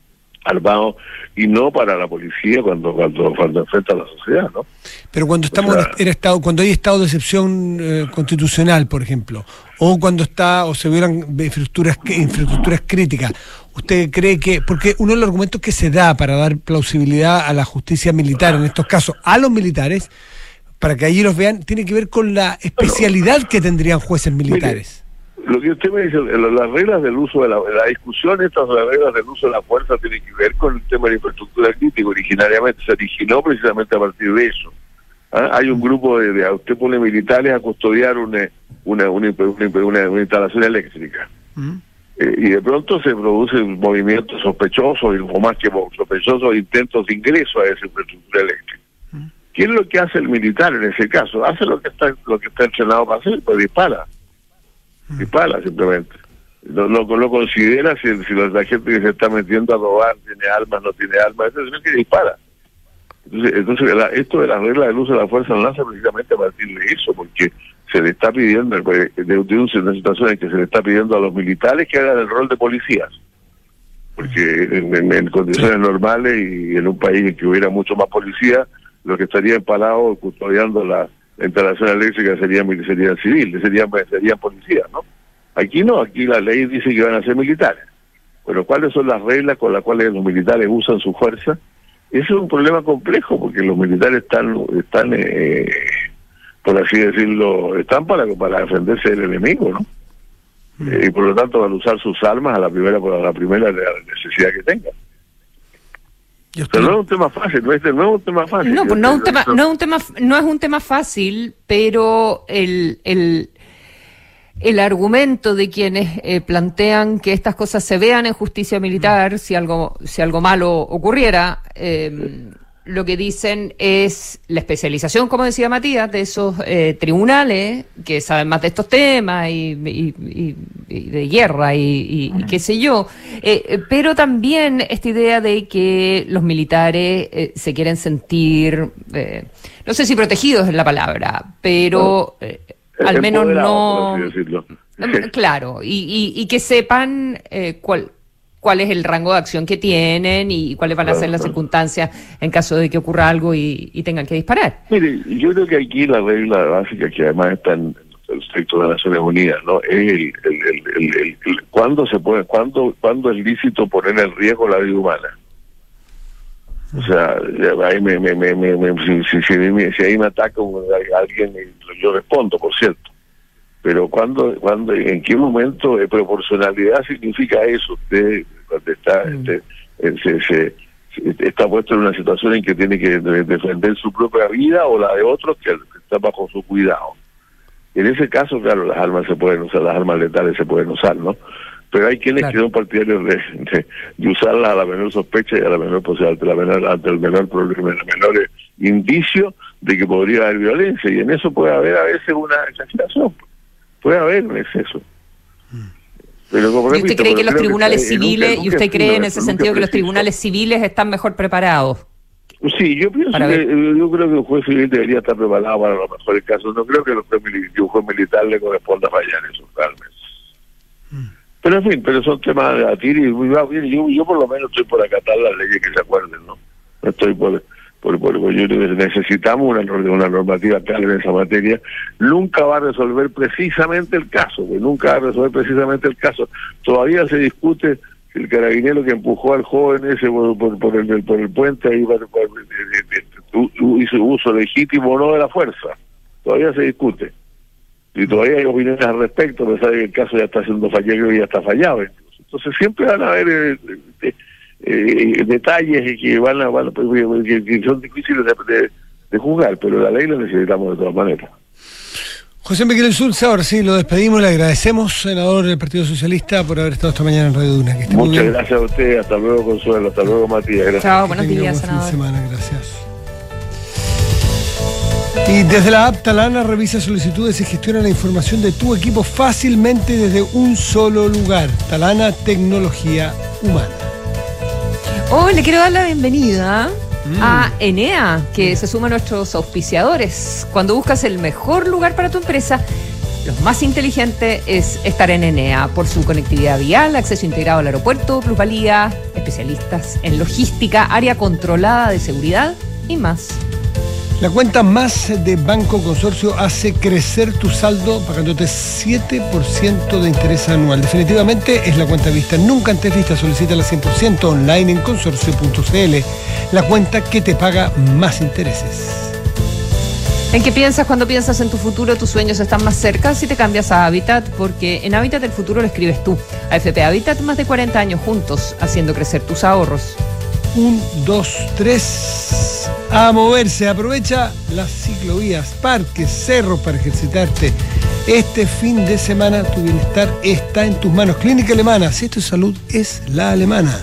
armados, y no para la policía cuando enfrenta a la sociedad, ¿no? Pero cuando estamos cuando hay estado de excepción constitucional, por ejemplo, o cuando se violan infraestructuras críticas, ¿usted cree que, porque uno de los argumentos que se da para dar plausibilidad a la justicia militar, en estos casos a los militares, para que allí los vean, tiene que ver con la especialidad que tendrían jueces militares? Mire, lo que usted me dice, las reglas del uso de la discusión, las reglas del uso de la fuerza tienen que ver con el tema de la infraestructura crítica. Originariamente se originó precisamente a partir de eso. Hay un grupo de usted pone militares a custodiar una instalación eléctrica. Y de pronto se producen movimientos sospechosos, o más que sospechosos, intentos de ingreso a esa infraestructura eléctrica. ¿Qué es lo que hace el militar en ese caso? Hace lo que está entrenado para hacer, pues dispara simplemente. No considera si la gente que se está metiendo a robar tiene armas, no tiene armas, sino que dispara. Entonces esto de las reglas del uso de la fuerza no nace precisamente a partir de eso, porque se le está pidiendo, de una situación en que se le está pidiendo a los militares que hagan el rol de policías, porque en condiciones normales y en un país en que hubiera mucho más policía, los que estarían parados custodiando la instalación eléctrica serían civiles, serían policías, ¿no? Aquí no, aquí la ley dice que van a ser militares. Pero ¿cuáles son las reglas con las cuales los militares usan su fuerza? Ese es un problema complejo, porque los militares están por así decirlo, están para defenderse del enemigo, ¿no? Y por lo tanto van a usar sus armas a la primera necesidad que tengan. Pero no es un tema fácil, no es un tema fácil. No, pues no es un tema fácil, pero el argumento de quienes plantean que estas cosas se vean en justicia militar, si algo malo ocurriera, lo que dicen es la especialización, como decía Matías, de esos tribunales que saben más de estos temas y de guerra y qué sé yo, pero también esta idea de que los militares se quieren sentir, no sé si protegidos es la palabra, pero al menos no, claro, y que sepan cuál es el rango de acción que tienen y cuáles van a ser las circunstancias en caso de que ocurra algo y tengan que disparar. Mire, yo creo que aquí la regla básica, que además está en el texto de las Naciones Unidas, ¿no? Es cuándo es lícito poner en riesgo la vida humana. O sea, ahí si ahí me ataca alguien, yo respondo, por cierto. Pero en qué momento proporcionalidad significa eso? Usted cuando está puesto en una situación en que tiene que defender su propia vida o la de otros que está bajo su cuidado. En ese caso, claro, las armas se pueden usar, las armas letales se pueden usar, ¿no? Pero hay quienes que son partidarios de usarlas a la menor sospecha y a la menor posibilidad, ante el menor problema, el menor indicio de que podría haber violencia, y en eso puede haber a veces una exageración. Puede haber un exceso. Pero como repito, ¿y usted cree que los tribunales civiles, y usted cree en ese sentido que los tribunales civiles están mejor preparados? Sí, yo creo que un juez civil debería estar preparado para los mejores casos. No creo que un juez militar le corresponda fallar eso, realmente. Pero en fin, son temas a debatir, y yo por lo menos estoy por acatar las leyes que se acuerden, ¿no? No estoy por yo creo que necesitamos una normativa clara en esa materia. Nunca va a resolver precisamente el caso, Todavía se discute si el carabinero que empujó al joven ese por el puente ahí hizo uso legítimo o no de la fuerza. Todavía se discute. Y todavía hay opiniones al respecto, a pesar de que el caso ya está siendo fallado y ya está fallado. Entonces siempre van a haber detalles que que son difíciles de juzgar, pero la ley la necesitamos de todas maneras. José Miguel Insulza, ahora sí, lo despedimos, le agradecemos, senador del Partido Socialista, por haber estado esta mañana en Radio Duna. Muchas gracias a usted, hasta luego Consuelo, hasta luego Matías. Gracias. Chao, buenos días, senador. Fin de semana, gracias. Y desde la app Talana revisa solicitudes y gestiona la información de tu equipo fácilmente desde un solo lugar. Talana, tecnología humana. Hoy le quiero dar la bienvenida a Enea, que se suma a nuestros auspiciadores. Cuando buscas el mejor lugar para tu empresa, lo más inteligente es estar en Enea por su conectividad vial, acceso integrado al aeropuerto, plusvalía, especialistas en logística, área controlada de seguridad y más. La cuenta Más de Banco Consorcio hace crecer tu saldo pagándote 7% de interés anual. Definitivamente es la cuenta vista, nunca antes vista. Solicítala 100% online en consorcio.cl. La cuenta que te paga más intereses. ¿En qué piensas cuando piensas en tu futuro? Tus sueños están más cerca si te cambias a Habitat, porque en Habitat el futuro lo escribes tú. AFP Habitat, más de 40 años juntos, haciendo crecer tus ahorros. 1, 2, 3... A moverse. Aprovecha las ciclovías, parques, cerros para ejercitarte. Este fin de semana tu bienestar está en tus manos. Clínica Alemana, si esto es salud, es la alemana.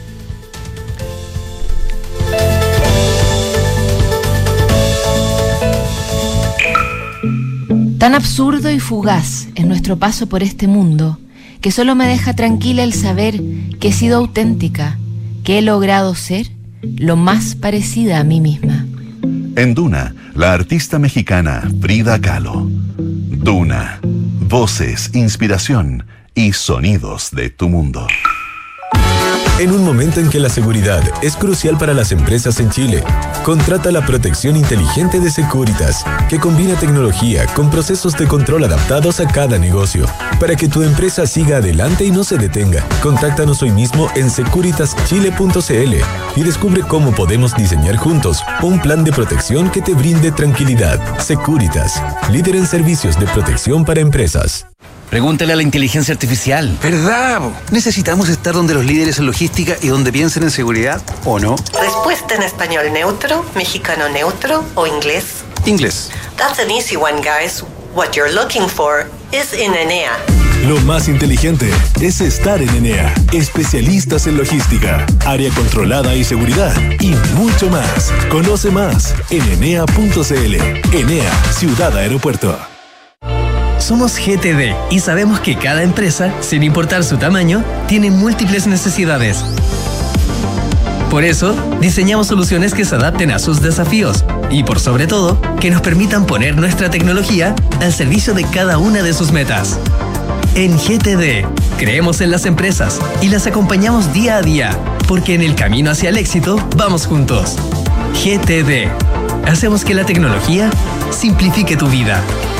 Tan absurdo y fugaz es nuestro paso por este mundo, que solo me deja tranquila el saber que he sido auténtica, que he logrado ser lo más parecida a mí misma. En Duna, la artista mexicana Frida Kahlo. Duna, voces, inspiración y sonidos de tu mundo. En un momento en que la seguridad es crucial para las empresas en Chile, contrata la protección inteligente de Securitas, que combina tecnología con procesos de control adaptados a cada negocio, para que tu empresa siga adelante y no se detenga. Contáctanos hoy mismo en securitaschile.cl y descubre cómo podemos diseñar juntos un plan de protección que te brinde tranquilidad. Securitas, líder en servicios de protección para empresas. Pregúntale a la inteligencia artificial. ¿Verdad? ¿Necesitamos estar donde los líderes en logística y donde piensen en seguridad o no? Respuesta en español neutro, mexicano neutro o inglés. Inglés. That's an easy one, guys. What you're looking for is in Enea. Lo más inteligente es estar en Enea. Especialistas en logística, área controlada y seguridad y mucho más. Conoce más en enea.cl. Enea, Ciudad Aeropuerto. Somos GTD y sabemos que cada empresa, sin importar su tamaño, tiene múltiples necesidades. Por eso, diseñamos soluciones que se adapten a sus desafíos y, por sobre todo, que nos permitan poner nuestra tecnología al servicio de cada una de sus metas. En GTD, creemos en las empresas y las acompañamos día a día, porque en el camino hacia el éxito vamos juntos. GTD. Hacemos que la tecnología simplifique tu vida.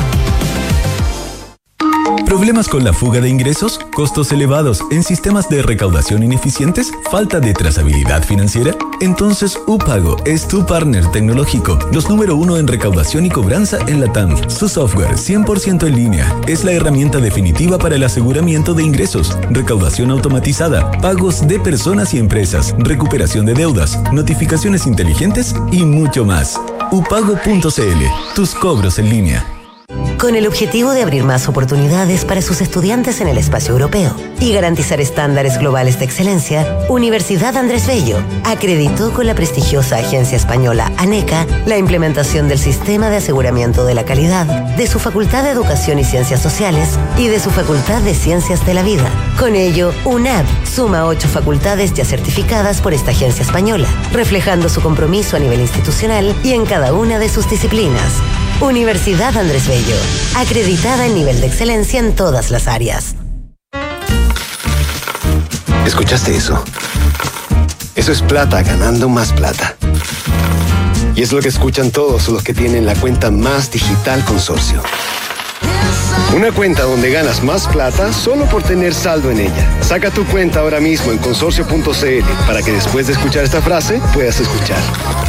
¿Problemas con la fuga de ingresos? ¿Costos elevados en sistemas de recaudación ineficientes? ¿Falta de trazabilidad financiera? Entonces UPago es tu partner tecnológico, los número 1 en recaudación y cobranza en la TAM. Su software 100% en línea es la herramienta definitiva para el aseguramiento de ingresos, recaudación automatizada, pagos de personas y empresas, recuperación de deudas, notificaciones inteligentes y mucho más. upago.cl, tus cobros en línea. Con el objetivo de abrir más oportunidades para sus estudiantes en el espacio europeo y garantizar estándares globales de excelencia, Universidad Andrés Bello acreditó con la prestigiosa agencia española ANECA la implementación del sistema de aseguramiento de la calidad de su Facultad de Educación y Ciencias Sociales y de su Facultad de Ciencias de la Vida. Con ello, UNAV suma 8 facultades ya certificadas por esta agencia española, reflejando su compromiso a nivel institucional y en cada una de sus disciplinas. Universidad Andrés Bello, acreditada en nivel de excelencia en todas las áreas. ¿Escuchaste eso? Eso es plata ganando más plata. Y es lo que escuchan todos los que tienen la cuenta Más Digital Consorcio. Una cuenta donde ganas más plata solo por tener saldo en ella. Saca tu cuenta ahora mismo en consorcio.cl para que después de escuchar esta frase puedas escuchar.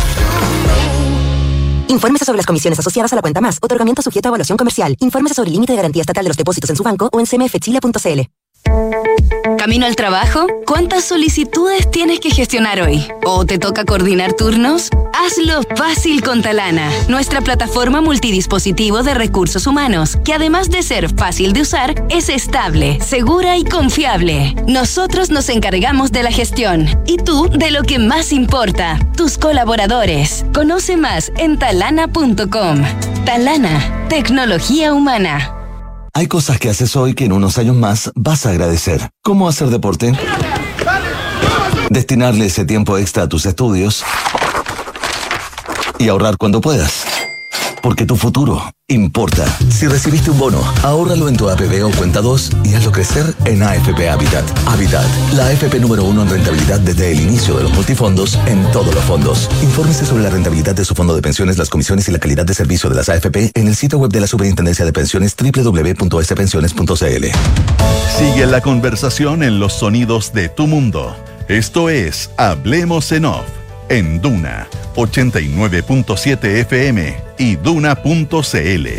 Infórmese sobre las comisiones asociadas a la cuenta Más. Otorgamiento sujeto a evaluación comercial. Infórmese sobre el límite de garantía estatal de los depósitos en su banco o en cmfchile.cl. ¿Camino al trabajo? ¿Cuántas solicitudes tienes que gestionar hoy? ¿O te toca coordinar turnos? Hazlo fácil con Talana, nuestra plataforma multidispositivo de recursos humanos, que además de ser fácil de usar, es estable, segura y confiable. Nosotros nos encargamos de la gestión y tú de lo que más importa, tus colaboradores. Conoce más en talana.com. Talana, tecnología humana. Hay cosas que haces hoy que en unos años más vas a agradecer. ¿Cómo hacer deporte? Destinarle ese tiempo extra a tus estudios y ahorrar cuando puedas. porque tu futuro importa. Si recibiste un bono, ahórralo en tu APB o cuenta 2 y hazlo crecer en AFP Habitat. Habitat, la AFP número 1 en rentabilidad desde el inicio de los multifondos en todos los fondos. Infórmese sobre la rentabilidad de su fondo de pensiones, las comisiones y la calidad de servicio de las AFP en el sitio web de la Superintendencia de Pensiones www.spensiones.cl. Sigue la conversación en los sonidos de tu mundo. Esto es Hablemos en Off, en Duna 89.7 FM y Duna.cl.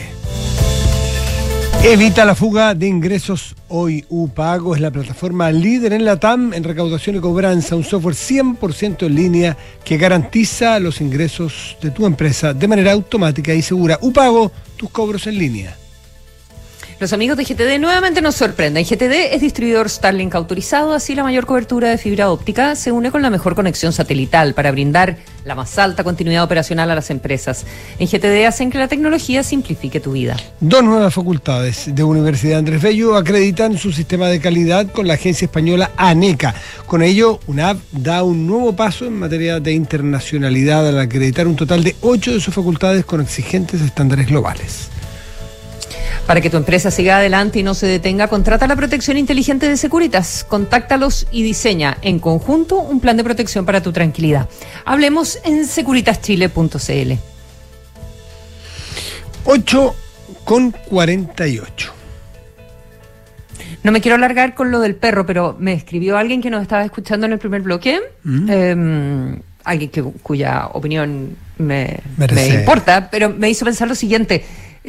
Evita la fuga de ingresos hoy. UPago es la plataforma líder en la TAM en recaudación y cobranza, un software 100% en línea que garantiza los ingresos de tu empresa de manera automática y segura. UPago, tus cobros en línea. Los amigos de GTD nuevamente nos sorprenden. GTD es distribuidor Starlink autorizado, así la mayor cobertura de fibra óptica se une con la mejor conexión satelital para brindar la más alta continuidad operacional a las empresas. En GTD hacen que la tecnología simplifique tu vida. 2 nuevas facultades de Universidad Andrés Bello acreditan su sistema de calidad con la agencia española ANECA. Con ello, UNAV da un nuevo paso en materia de internacionalidad al acreditar un total de 8 de sus facultades con exigentes estándares globales. Para que tu empresa siga adelante y no se detenga, contrata la protección inteligente de Securitas. Contáctalos y diseña en conjunto un plan de protección para tu tranquilidad. Hablemos en securitaschile.cl. 8:48. No me quiero alargar con lo del perro, pero me escribió alguien que nos estaba escuchando en el primer bloque, alguien cuya opinión me importa, pero me hizo pensar lo siguiente.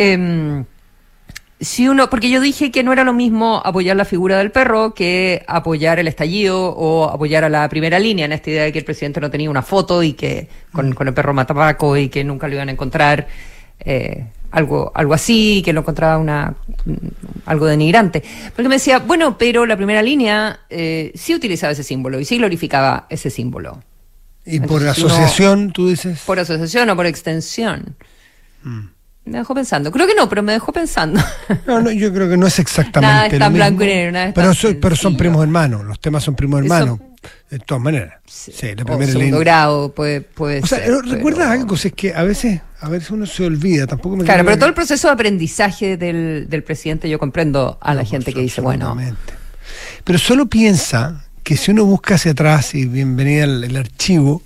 Si uno, porque yo dije que no era lo mismo apoyar la figura del perro que apoyar el estallido o apoyar a la primera línea, en esta idea de que el presidente no tenía una foto y que con el perro matapaco y que nunca lo iban a encontrar, algo así, que lo encontraba algo denigrante. Porque me decía, bueno, pero la primera línea sí utilizaba ese símbolo y sí glorificaba ese símbolo. ¿Y entonces, por asociación, tú dices? Por asociación o por extensión. Me dejó pensando. Creo que no, pero me dejó pensando. No, yo creo que no es exactamente nada es tan lo mismo, blanco y negro, nada es pero son primos hermanos. Los temas son primos hermanos. De todas maneras. Sí, la primera segundo grado puede o sea, ser. ¿Recuerdas algo? Es que a veces uno se olvida. Tampoco me claro, pero todo el proceso de aprendizaje del presidente, yo comprendo a la gente que dice, bueno. Pero solo piensa que si uno busca hacia atrás, y bienvenida el archivo,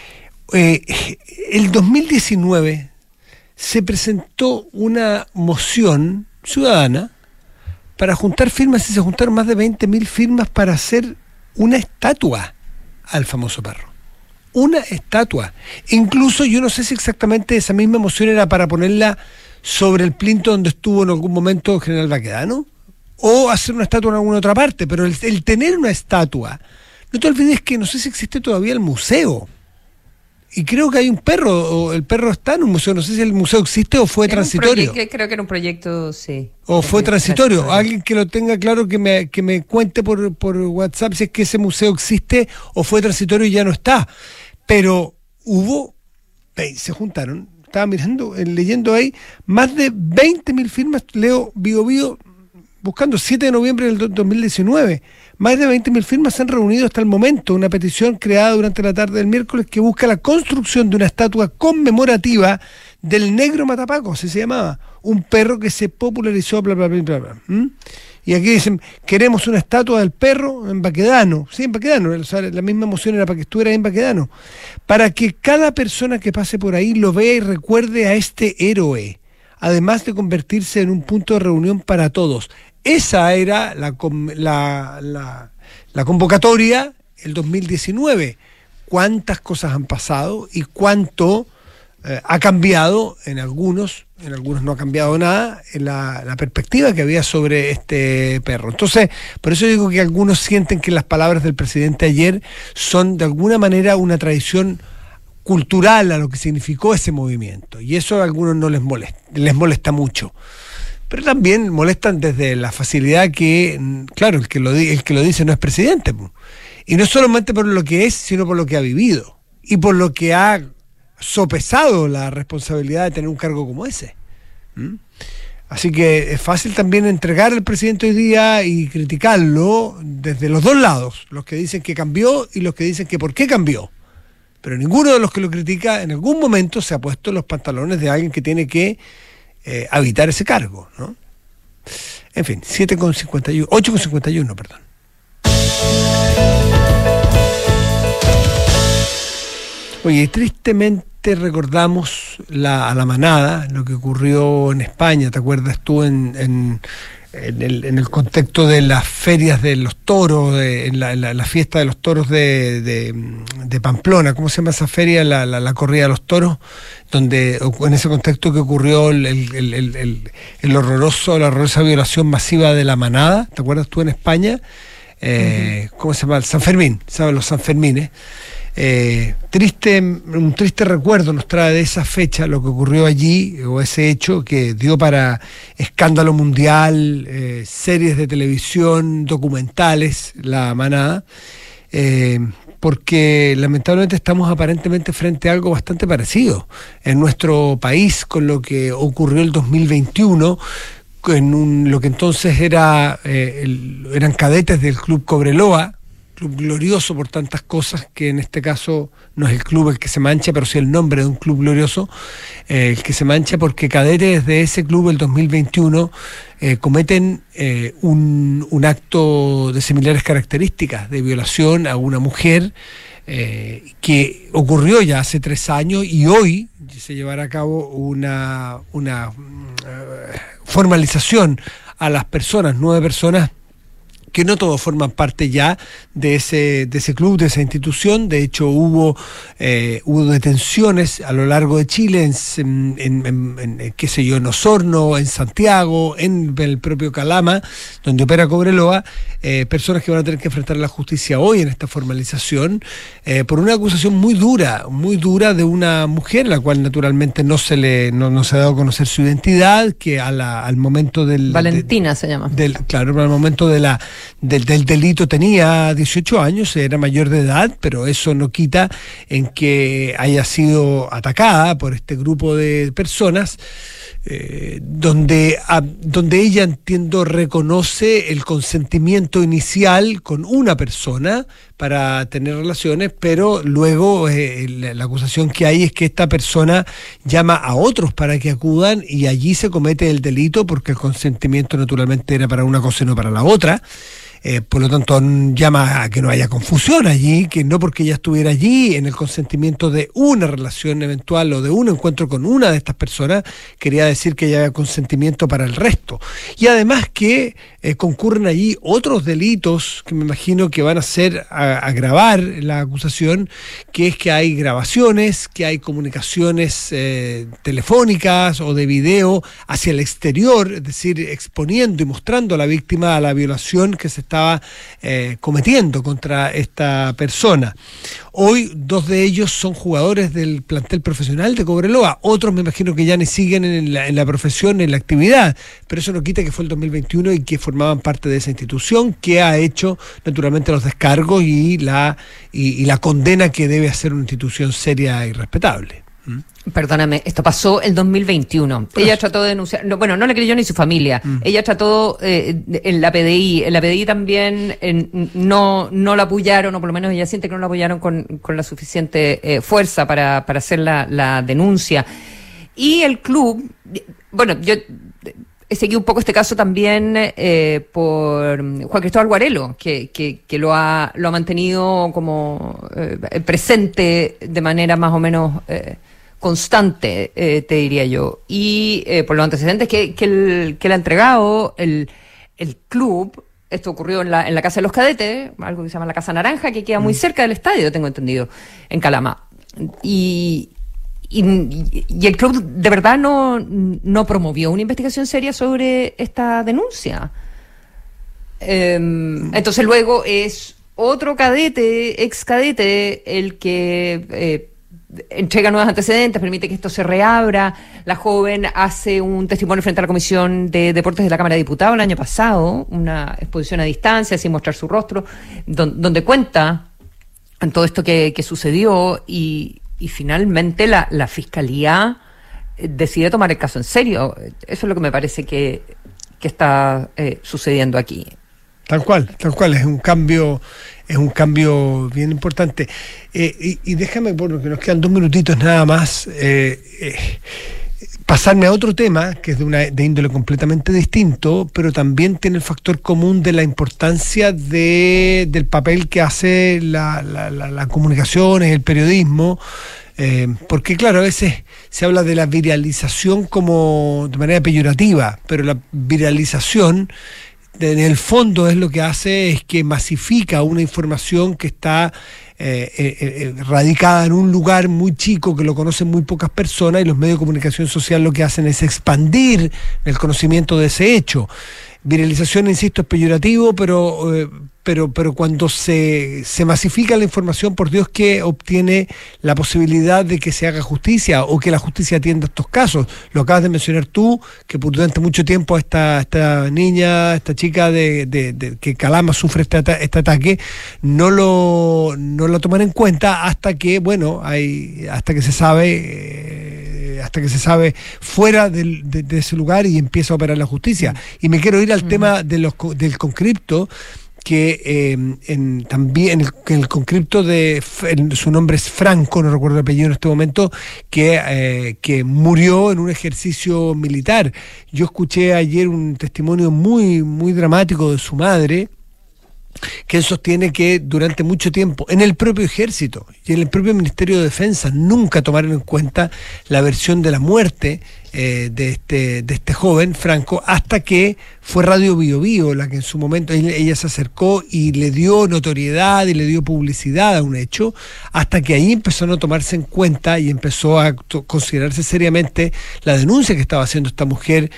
el 2019 se presentó una moción ciudadana para juntar firmas y se juntaron más de 20.000 firmas para hacer una estatua al famoso perro. Una estatua. Incluso yo no sé si exactamente esa misma moción era para ponerla sobre el plinto donde estuvo en algún momento el general Baquedano o hacer una estatua en alguna otra parte, pero el tener una estatua, no te olvides que no sé si existe todavía el museo. Y creo que hay un perro, o el perro está en un museo, no sé si el museo existe o fue transitorio. Creo que era un proyecto, sí. O fue transitorio. Alguien que lo tenga claro, que me cuente por WhatsApp si es que ese museo existe o fue transitorio y ya no está. Pero se juntaron, estaba mirando, leyendo ahí, más de 20.000 firmas, leo Bio, buscando 7 de noviembre del 2019. Más de 20.000 firmas se han reunido hasta el momento. Una petición creada durante la tarde del miércoles que busca la construcción de una estatua conmemorativa del negro matapaco, así se llamaba. Un perro que se popularizó, bla, bla, bla, bla, bla. Y aquí dicen, queremos una estatua del perro en Baquedano. Sí, en Baquedano. O sea, la misma moción era para que estuviera en Baquedano. Para que cada persona que pase por ahí lo vea y recuerde a este héroe. Además de convertirse en un punto de reunión para todos. Esa era la convocatoria el 2019. ¿Cuántas cosas han pasado y cuánto ha cambiado en algunos no ha cambiado nada, en la perspectiva que había sobre este perro? Entonces, por eso digo que algunos sienten que las palabras del presidente ayer son de alguna manera una traición cultural a lo que significó ese movimiento, y eso a algunos no les molesta mucho. Pero también molestan desde la facilidad que, claro, el que lo dice no es presidente. Y no solamente por lo que es, sino por lo que ha vivido. Y por lo que ha sopesado la responsabilidad de tener un cargo como ese. Así que es fácil también entregar al presidente hoy día y criticarlo desde los dos lados. Los que dicen que cambió y los que dicen que por qué cambió. Pero ninguno de los que lo critica en algún momento se ha puesto en los pantalones de alguien que tiene que habitar ese cargo, ¿no? En fin, 8,51, perdón. Oye, tristemente recordamos a la manada, lo que ocurrió en España. ¿Te acuerdas tú en el contexto de las ferias de los toros, en la fiesta de los toros de Pamplona? ¿Cómo se llama esa feria? La corrida de los toros, donde en ese contexto que ocurrió la horrorosa violación masiva de la manada. ¿Te acuerdas tú en España? ¿Cómo se llama? El San Fermín, ¿sabes? Los Sanfermines. Un triste recuerdo nos trae de esa fecha lo que ocurrió allí, o ese hecho que dio para escándalo mundial, series de televisión, documentales, la manada, porque lamentablemente estamos aparentemente frente a algo bastante parecido en nuestro país con lo que ocurrió el 2021 en lo que entonces eran cadetes del Club Cobreloa, club glorioso por tantas cosas, que en este caso no es el club el que se mancha, pero sí el nombre de un club glorioso el que se mancha, porque cadetes de ese club el 2021 cometen un acto de similares características, de violación a una mujer que ocurrió ya hace 3 años, y hoy se llevará a cabo una formalización a las personas, 9 personas, que no todos forman parte ya de ese club, de esa institución. De hecho, hubo detenciones a lo largo de Chile, en qué sé yo, en Osorno, en Santiago, en el propio Calama, donde opera Cobreloa, personas que van a tener que enfrentar a la justicia hoy en esta formalización, por una acusación muy dura de una mujer, la cual naturalmente no se ha dado a conocer su identidad, que al momento del... Valentina se llama. Claro, al momento del delito tenía 18 años, era mayor de edad, pero eso no quita en que haya sido atacada por este grupo de personas, donde ella, entiendo, reconoce el consentimiento inicial con una persona para tener relaciones, pero luego la acusación que hay es que esta persona llama a otros para que acudan, y allí se comete el delito, porque el consentimiento naturalmente era para una cosa y no para la otra. Por lo tanto, llama a que no haya confusión allí, que no porque ella estuviera allí en el consentimiento de una relación eventual o de un encuentro con una de estas personas, quería decir que ya había consentimiento para el resto. Y además que concurren allí otros delitos que me imagino que van a ser agravar la acusación, que es que hay grabaciones, que hay comunicaciones telefónicas o de video hacia el exterior, es decir, exponiendo y mostrando a la víctima a la violación que se estaba cometiendo contra esta persona. Hoy 2 de ellos son jugadores del plantel profesional de Cobreloa, otros me imagino que ya ni siguen en la profesión, en la actividad, pero eso no quita que fue el 2021 y que formaban parte de esa institución, que ha hecho naturalmente los descargos y la condena que debe hacer una institución seria y respetable. Perdóname, esto pasó el 2021. Ella trató de denunciar, no le creyó ni su familia. Ella trató en la PDI también no la apoyaron, o por lo menos ella siente que no la apoyaron con la suficiente fuerza para hacer la denuncia. Y el club, yo seguí un poco este caso también por Juan Cristóbal Guarelo, que lo ha mantenido como presente de manera más o menos constante, te diría yo, y por los antecedentes que le ha entregado el club. Esto ocurrió en la Casa de los Cadetes, algo que se llama la Casa Naranja, que queda muy cerca del estadio, tengo entendido, en Calama, y el club de verdad no promovió una investigación seria sobre esta denuncia. Entonces luego es otro cadete, ex cadete, el que entrega nuevos antecedentes, permite que esto se reabra. La joven hace un testimonio frente a la Comisión de Deportes de la Cámara de Diputados el año pasado, una exposición a distancia, sin mostrar su rostro, donde cuenta todo esto que sucedió, y finalmente la Fiscalía decide tomar el caso en serio. Eso es lo que me parece que está sucediendo aquí. Tal cual, es un cambio bien importante. Y déjame, porque nos quedan 2 minutitos nada más, pasarme a otro tema que es de índole completamente distinto, pero también tiene el factor común de la importancia del papel que hace la comunicación, el periodismo, porque claro, a veces se habla de la viralización como de manera peyorativa, pero la viralización en el fondo es lo que hace es que masifica una información que está radicada en un lugar muy chico que lo conocen muy pocas personas, y los medios de comunicación social lo que hacen es expandir el conocimiento de ese hecho. Viralización, insisto, es peyorativo, pero cuando se masifica la información, por Dios que obtiene la posibilidad de que se haga justicia o que la justicia atienda estos casos. Lo acabas de mencionar tú, que durante mucho tiempo esta niña, esta chica que Calama sufre este ataque, no lo toman en cuenta hasta que se sabe fuera de ese lugar y empieza a operar la justicia. Y me quiero ir al tema del Concripto, que también el Concripto su nombre es Franco, no recuerdo el apellido en este momento, que murió en un ejercicio militar. Yo escuché ayer un testimonio muy, muy dramático de su madre, que sostiene que durante mucho tiempo en el propio ejército y en el propio Ministerio de Defensa nunca tomaron en cuenta la versión de la muerte de este joven Franco, hasta que fue Radio Bio Bio la que en su momento ella se acercó y le dio notoriedad y le dio publicidad a un hecho, hasta que ahí empezó a no tomarse en cuenta y empezó a considerarse seriamente la denuncia que estaba haciendo esta mujer,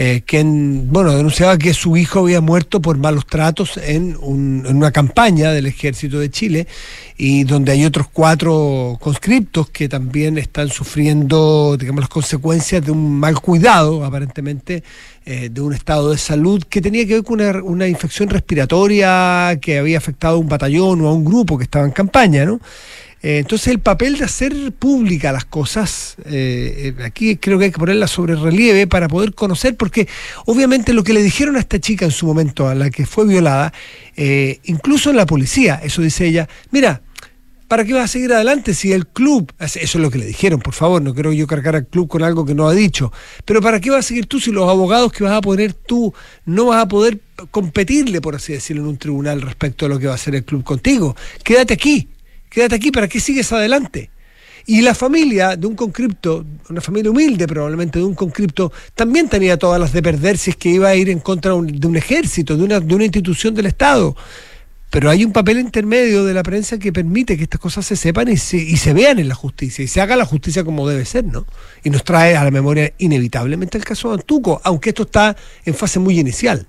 denunciaba que su hijo había muerto por malos tratos en una campaña del Ejército de Chile, y donde hay otros 4 conscriptos que también están sufriendo, digamos, las consecuencias de un mal cuidado, aparentemente, de un estado de salud que tenía que ver con una infección respiratoria que había afectado a un batallón o a un grupo que estaba en campaña, ¿no? Entonces el papel de hacer pública las cosas, aquí creo que hay que ponerla sobre relieve para poder conocer, porque obviamente lo que le dijeron a esta chica en su momento, a la que fue violada, incluso en la policía, eso dice ella, mira, ¿para qué vas a seguir adelante si el club, eso es lo que le dijeron, por favor, no quiero yo cargar al club con algo que no ha dicho, pero ¿para qué vas a seguir tú si los abogados que vas a poner tú no vas a poder competirle, por así decirlo, en un tribunal respecto a lo que va a hacer el club contigo? Quédate aquí, ¿para qué sigues adelante? Y la familia de un conscripto, una familia humilde probablemente de un conscripto, también tenía todas las de perder si es que iba a ir en contra de un ejército, de una institución del Estado. Pero hay un papel intermedio de la prensa que permite que estas cosas se sepan y se vean en la justicia, y se haga la justicia como debe ser, ¿no? Y nos trae a la memoria inevitablemente el caso de Antuco, aunque esto está en fase muy inicial.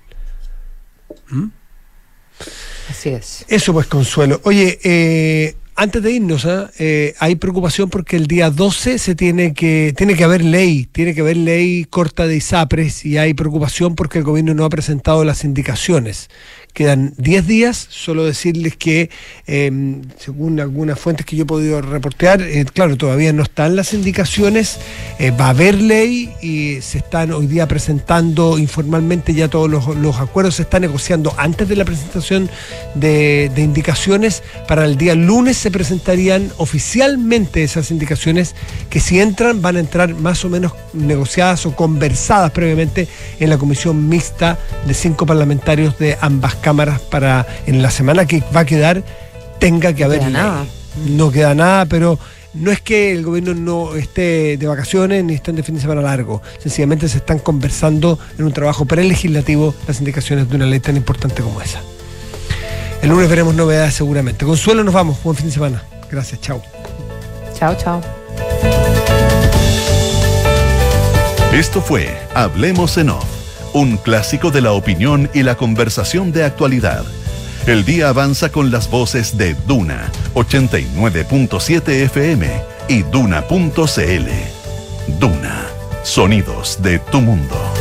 Así es. Eso pues, Consuelo. Oye, antes de irnos, hay preocupación porque el día 12 tiene que haber ley corta de ISAPRES, y hay preocupación porque el gobierno no ha presentado las indicaciones. Quedan 10 días, solo decirles que, según algunas fuentes que yo he podido reportear, claro, todavía no están las indicaciones, va a haber ley y se están hoy día presentando informalmente ya todos los acuerdos, se están negociando antes de la presentación de indicaciones. Para el día lunes se presentarían oficialmente esas indicaciones, que si entran, van a entrar más o menos negociadas o conversadas previamente en la comisión mixta de 5 parlamentarios de ambas cámaras, para en la semana que va a quedar tenga que haber ley. No queda nada, pero no es que el gobierno no esté de vacaciones ni esté de fin de semana largo, sencillamente se están conversando en un trabajo prelegislativo las indicaciones de una ley tan importante como esa. El lunes veremos novedades seguramente. Consuelo, nos vamos, buen fin de semana. Gracias, chao. Chao. Esto fue Hablemos en Off, un clásico de la opinión y la conversación de actualidad. El día avanza con las voces de Duna 89.7 FM y Duna.cl. Duna, sonidos de tu mundo.